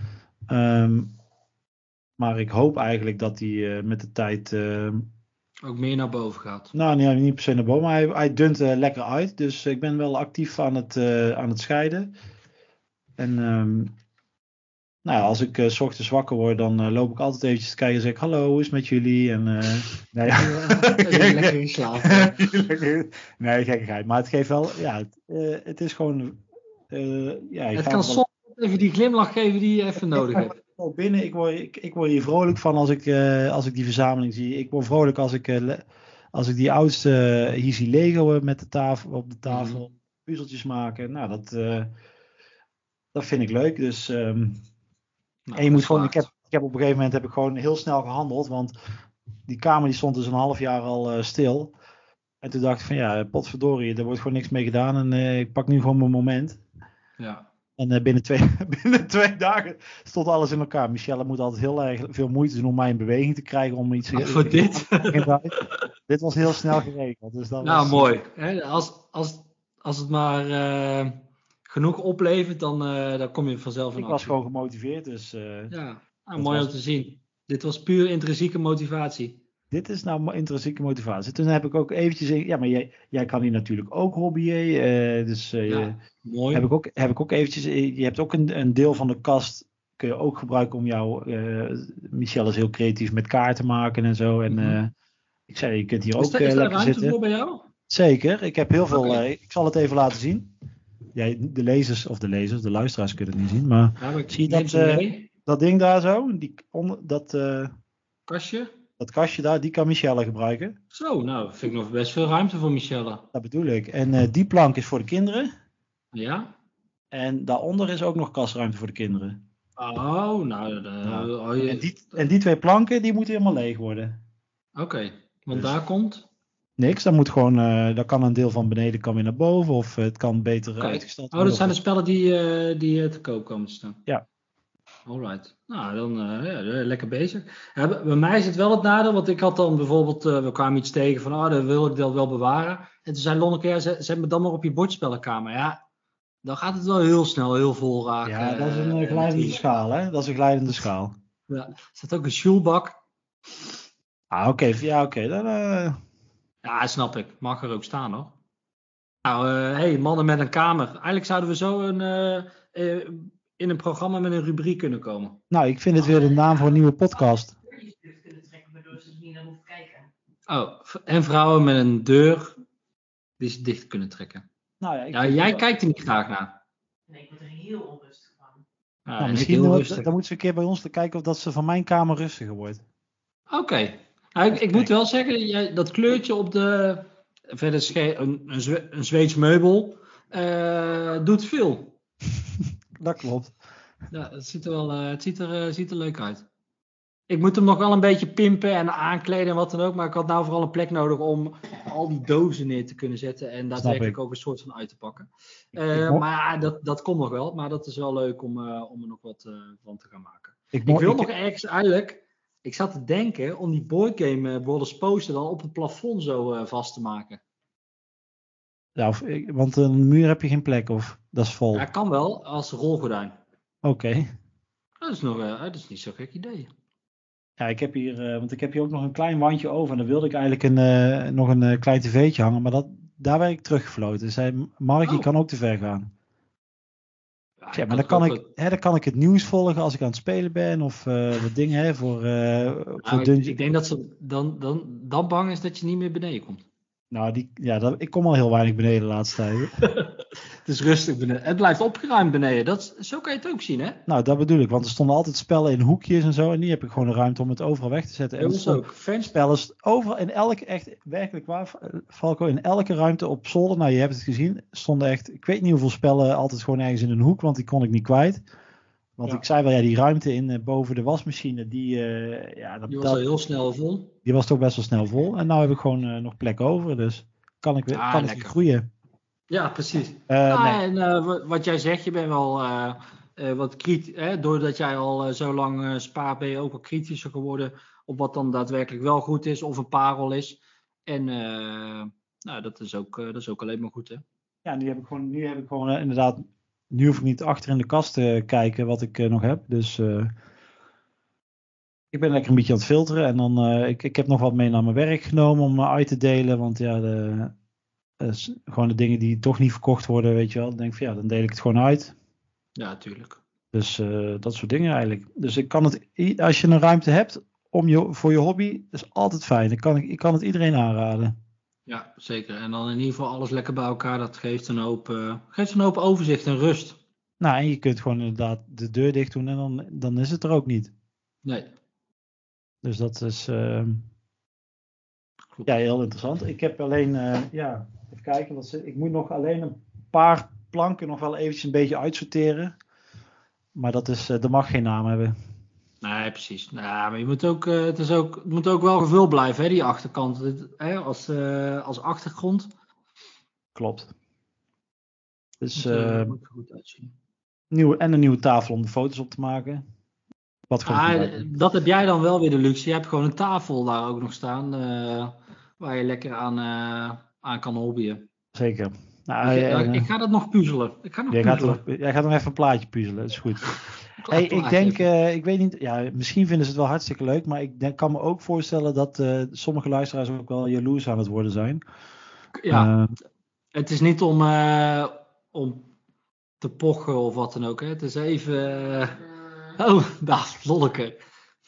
Maar ik hoop eigenlijk dat die met de tijd... ook meer naar boven gaat. Nou, niet per se naar boven, maar hij dunt lekker uit. Dus ik ben wel actief aan het scheiden. En als ik 's ochtends wakker word, dan loop ik altijd eventjes te kijken en zeg ik, hallo, hoe is het met jullie? En lekker in slaap. Nee, gekkigheid. Maar het geeft wel, het is gewoon... het kan soms even die glimlach geven die je even nodig hebt. Binnen, ik word hier vrolijk van als ik die verzameling zie. Ik word vrolijk als ik die oudste hier zie Lego op de tafel, puzzeltjes maken. Nou, dat vind ik leuk. Dus en je moet gewoon, ik heb op een gegeven moment gewoon heel snel gehandeld, want die kamer die stond dus een half jaar al stil. En toen dacht ik van ja, potverdorie, er wordt gewoon niks mee gedaan en ik pak nu gewoon mijn moment. Ja. En binnen 2 dagen stond alles in elkaar. Michelle moet altijd heel erg veel moeite doen om mij in beweging te krijgen. Om iets voor dit? Dit was heel snel geregeld. Dus dat mooi. Als het maar genoeg oplevert, dan kom je vanzelf in actie. Ik was gewoon gemotiveerd. Dus, mooi om te zien. Dit was puur intrinsieke motivatie. Dit is nou intrinsieke motivatie. Toen heb ik ook eventjes... Ja, maar jij kan hier natuurlijk ook hobbyen. Mooi. Heb ik ook eventjes... Je hebt ook een deel van de kast... Kun je ook gebruiken om jou... Michel is heel creatief met kaarten maken en zo. En ik zei, je kunt hier ook lekker zitten. Is er ruimte voor bij jou? Zeker. Ik heb heel veel... ik zal het even laten zien. De luisteraars kunnen het niet zien. Maar zie je dat ding daar zo? Kastje? Dat kastje daar, die kan Michelle gebruiken. Zo, nou, vind ik nog best veel ruimte voor Michelle. Dat bedoel ik. En die plank is voor de kinderen. Ja. En daaronder is ook nog kastruimte voor de kinderen. Oh, En die 2 planken, die moeten helemaal leeg worden. Oké, want daar komt... Niks, dan moet gewoon, dan kan een deel van beneden kan weer naar boven. Of het kan beter uitgesteld worden. Dat zijn de spellen die te koop komen te staan. Ja. Alright. Nou, dan lekker bezig. Bij mij is het wel het nadeel, want ik had dan bijvoorbeeld, we kwamen iets tegen van, dan wil ik dat wel bewaren. En toen zei Lonneke, zet me dan maar op je bordspellenkamer. Ja, dan gaat het wel heel snel, heel vol raken. Ja, dat is een glijdende schaal, hè? Dat is een glijdende schaal. Ja, er staat ook een sjoelbak. Oké. Ja, oké. Dan... Ja, snap ik. Mag er ook staan, hoor. Nou, mannen met een kamer. Eigenlijk zouden we zo in een programma met een rubriek kunnen komen. Nou, ik vind het weer de naam voor een nieuwe podcast. Oh, en vrouwen met een deur die ze dicht kunnen trekken. Nou, jij kijkt er niet graag naar. Nee, ik word er heel onrustig van. Misschien dan moeten ze een keer bij ons te kijken of dat ze van mijn kamer rustiger wordt. Oké. Nou, ik moet wel zeggen, dat kleurtje op de... Verder is een Zweeds meubel. Doet veel. Dat klopt. Ja, het ziet er leuk uit. Ik moet hem nog wel een beetje pimpen en aankleden en wat dan ook. Maar ik had nou vooral een plek nodig om al die dozen neer te kunnen zetten. En daadwerkelijk ook een soort van uit te pakken. Maar dat komt nog wel. Maar dat is wel leuk om er nog wat van te gaan maken. Ik wil nog ergens eigenlijk... Ik zat te denken om die boardgame Brothers Poster dan op het plafond zo vast te maken. Ja, want een muur heb je geen plek of dat is vol? Ja, kan wel als rolgordijn. Oké. Dat is niet zo'n gek idee. Ja, ik heb hier ook nog een klein wandje over. En dan wilde ik eigenlijk nog een klein tv'tje hangen. Maar daar werd ik teruggefloten. Zei Mark, je kan ook te ver gaan. Ja, maar dan kan ik het nieuws volgen als ik aan het spelen ben. Of wat dingen voor Dungeon. Ik denk dat ze dan bang is dat je niet meer beneden komt. Nou, ik kom al heel weinig beneden de laatste tijd. Het is rustig beneden. Het blijft opgeruimd beneden. Zo kan je het ook zien, hè? Nou, dat bedoel ik. Want er stonden altijd spellen in hoekjes en zo. En nu heb ik gewoon de ruimte om het overal weg te zetten. En ons ook. Fanspellen overal, in elke, echt werkelijk waar, Falco, in elke ruimte op zolder. Nou, je hebt het gezien. Stonden echt, ik weet niet hoeveel spellen, altijd gewoon ergens in een hoek. Want die kon ik niet kwijt. Want ik zei wel, die ruimte boven de wasmachine, die was al heel snel vol. Die was toch best wel snel vol. En nou heb ik gewoon nog plek over. Dus kan ik weer groeien. Ja, precies. Nee. En wat jij zegt, je bent wel wat kritisch. Doordat jij al zo lang spaart, ben je ook wel kritischer geworden op wat dan daadwerkelijk wel goed is of een parel is. En dat is ook alleen maar goed, hè? Ja, nu heb ik gewoon inderdaad. Nu hoef ik niet achter in de kast te kijken wat ik nog heb. Dus ik ben lekker een beetje aan het filteren. En dan ik heb nog wat mee naar mijn werk genomen om uit te delen. Want ja, gewoon de dingen die toch niet verkocht worden, weet je wel. Dan denk ik van dan deel ik het gewoon uit. Ja, tuurlijk. Dus dat soort dingen eigenlijk. Dus ik kan het, als je een ruimte hebt voor je hobby, is altijd fijn. Ik kan het iedereen aanraden. Ja, zeker. En dan in ieder geval alles lekker bij elkaar. Dat geeft een hoop overzicht en rust. Nou, en je kunt gewoon inderdaad de deur dicht doen en dan is het er ook niet. Nee. Dus dat is heel interessant. Ik heb alleen, even kijken. Ik moet nog alleen een paar planken nog wel eventjes een beetje uitsorteren. Maar dat mag geen naam hebben. Nee, precies. Nou, maar je moet ook, het moet ook wel gevuld blijven, hè, die achterkant. Als achtergrond. Klopt. Dus moet er goed uitzien. Een nieuwe tafel om de foto's op te maken. Dat heb jij dan wel weer de luxe. Je hebt gewoon een tafel daar ook nog staan. Waar je lekker aan kan hobbyen. Zeker. Nou, ik ga dat nog puzzelen. Jij gaat nog even een plaatje puzzelen. Dat is goed. Ik denk, ik weet niet, misschien vinden ze het wel hartstikke leuk, maar ik kan me ook voorstellen dat sommige luisteraars ook wel jaloers aan het worden zijn. Ja, het is niet om te pochen of wat dan ook. Hè. Het is even... daar, Lonneke.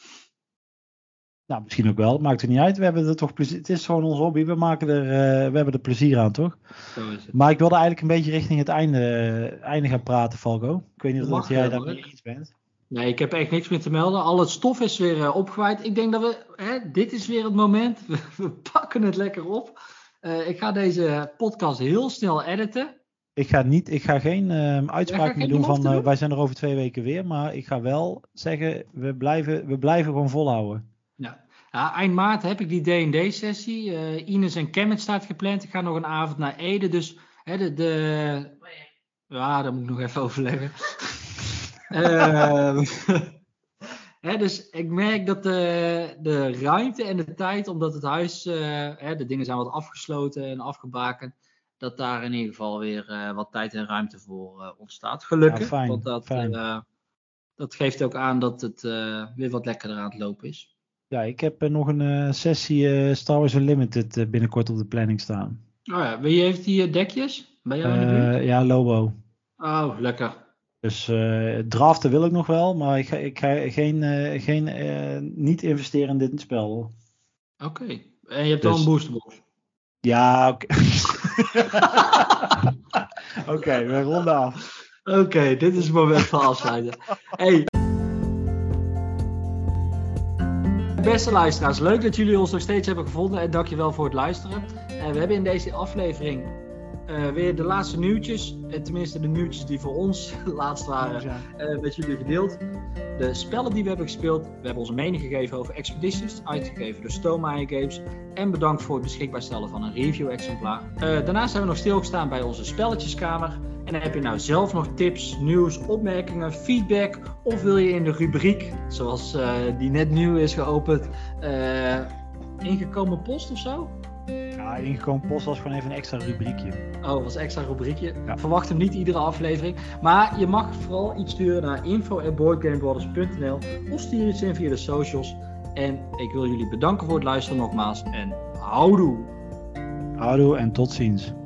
Nou, misschien ook wel. Maakt er niet uit. We hebben er toch plezier. Het is gewoon ons hobby. We hebben er plezier aan, toch? Zo is het. Maar ik wilde eigenlijk een beetje richting het einde gaan praten, Falco. Ik weet niet of jij daarmee eens bent. Nee, ik heb echt niks meer te melden. Al het stof is weer opgewaaid. Ik denk dat dit is weer het moment. We pakken het lekker op. Ik ga deze podcast heel snel editen. Ik ga geen uitspraak meer doen van wij zijn er over 2 weken weer. Maar ik ga wel zeggen, we blijven gewoon volhouden. Ja, eind maart heb ik die D&D-sessie. Ines en Kemet staat gepland. Ik ga nog een avond naar Ede. Dus dat moet ik nog even overleggen. Dus ik merk dat de ruimte en de tijd, omdat het huis, de dingen zijn wat afgesloten en afgebakend, dat daar in ieder geval weer wat tijd en ruimte voor ontstaat. Gelukkig, Ja, fijn, want dat geeft ook aan dat het weer wat lekkerder aan het lopen is. Ja, ik heb nog een sessie Star Wars Unlimited binnenkort op de planning staan. Oh ja, wie heeft die dekjes? Ben jij in de buurt? Ja, Lobo. Oh, lekker. Dus draften wil ik nog wel, maar ik ga niet investeren in dit spel. Oké. En je hebt wel een boosterbox? Ja, oké. Oké, we ronden af. Oké, dit is het moment van afsluiten. Hey. Beste luisteraars, leuk dat jullie ons nog steeds hebben gevonden en dankjewel voor het luisteren. We hebben in deze aflevering weer de laatste nieuwtjes, tenminste de nieuwtjes die voor ons laatst waren, met jullie gedeeld. De spellen die we hebben gespeeld, we hebben onze mening gegeven over Expeditions, uitgegeven door Stonemaier Games. En bedankt voor het beschikbaar stellen van een review-exemplaar. Daarnaast hebben we nog stilgestaan bij onze spelletjeskamer. En dan heb je nou zelf nog tips, nieuws, opmerkingen, feedback. Of wil je in de rubriek, zoals die net nieuw is geopend, ingekomen post of zo? Ja, ingekomen post was gewoon even een extra rubriekje. Oh, was een extra rubriekje. Ja. Verwacht hem niet iedere aflevering. Maar je mag vooral iets sturen naar info@boardgamebrothers.nl of stuur iets in via de socials. En ik wil jullie bedanken voor het luisteren nogmaals. En houdoe! Houdoe en tot ziens.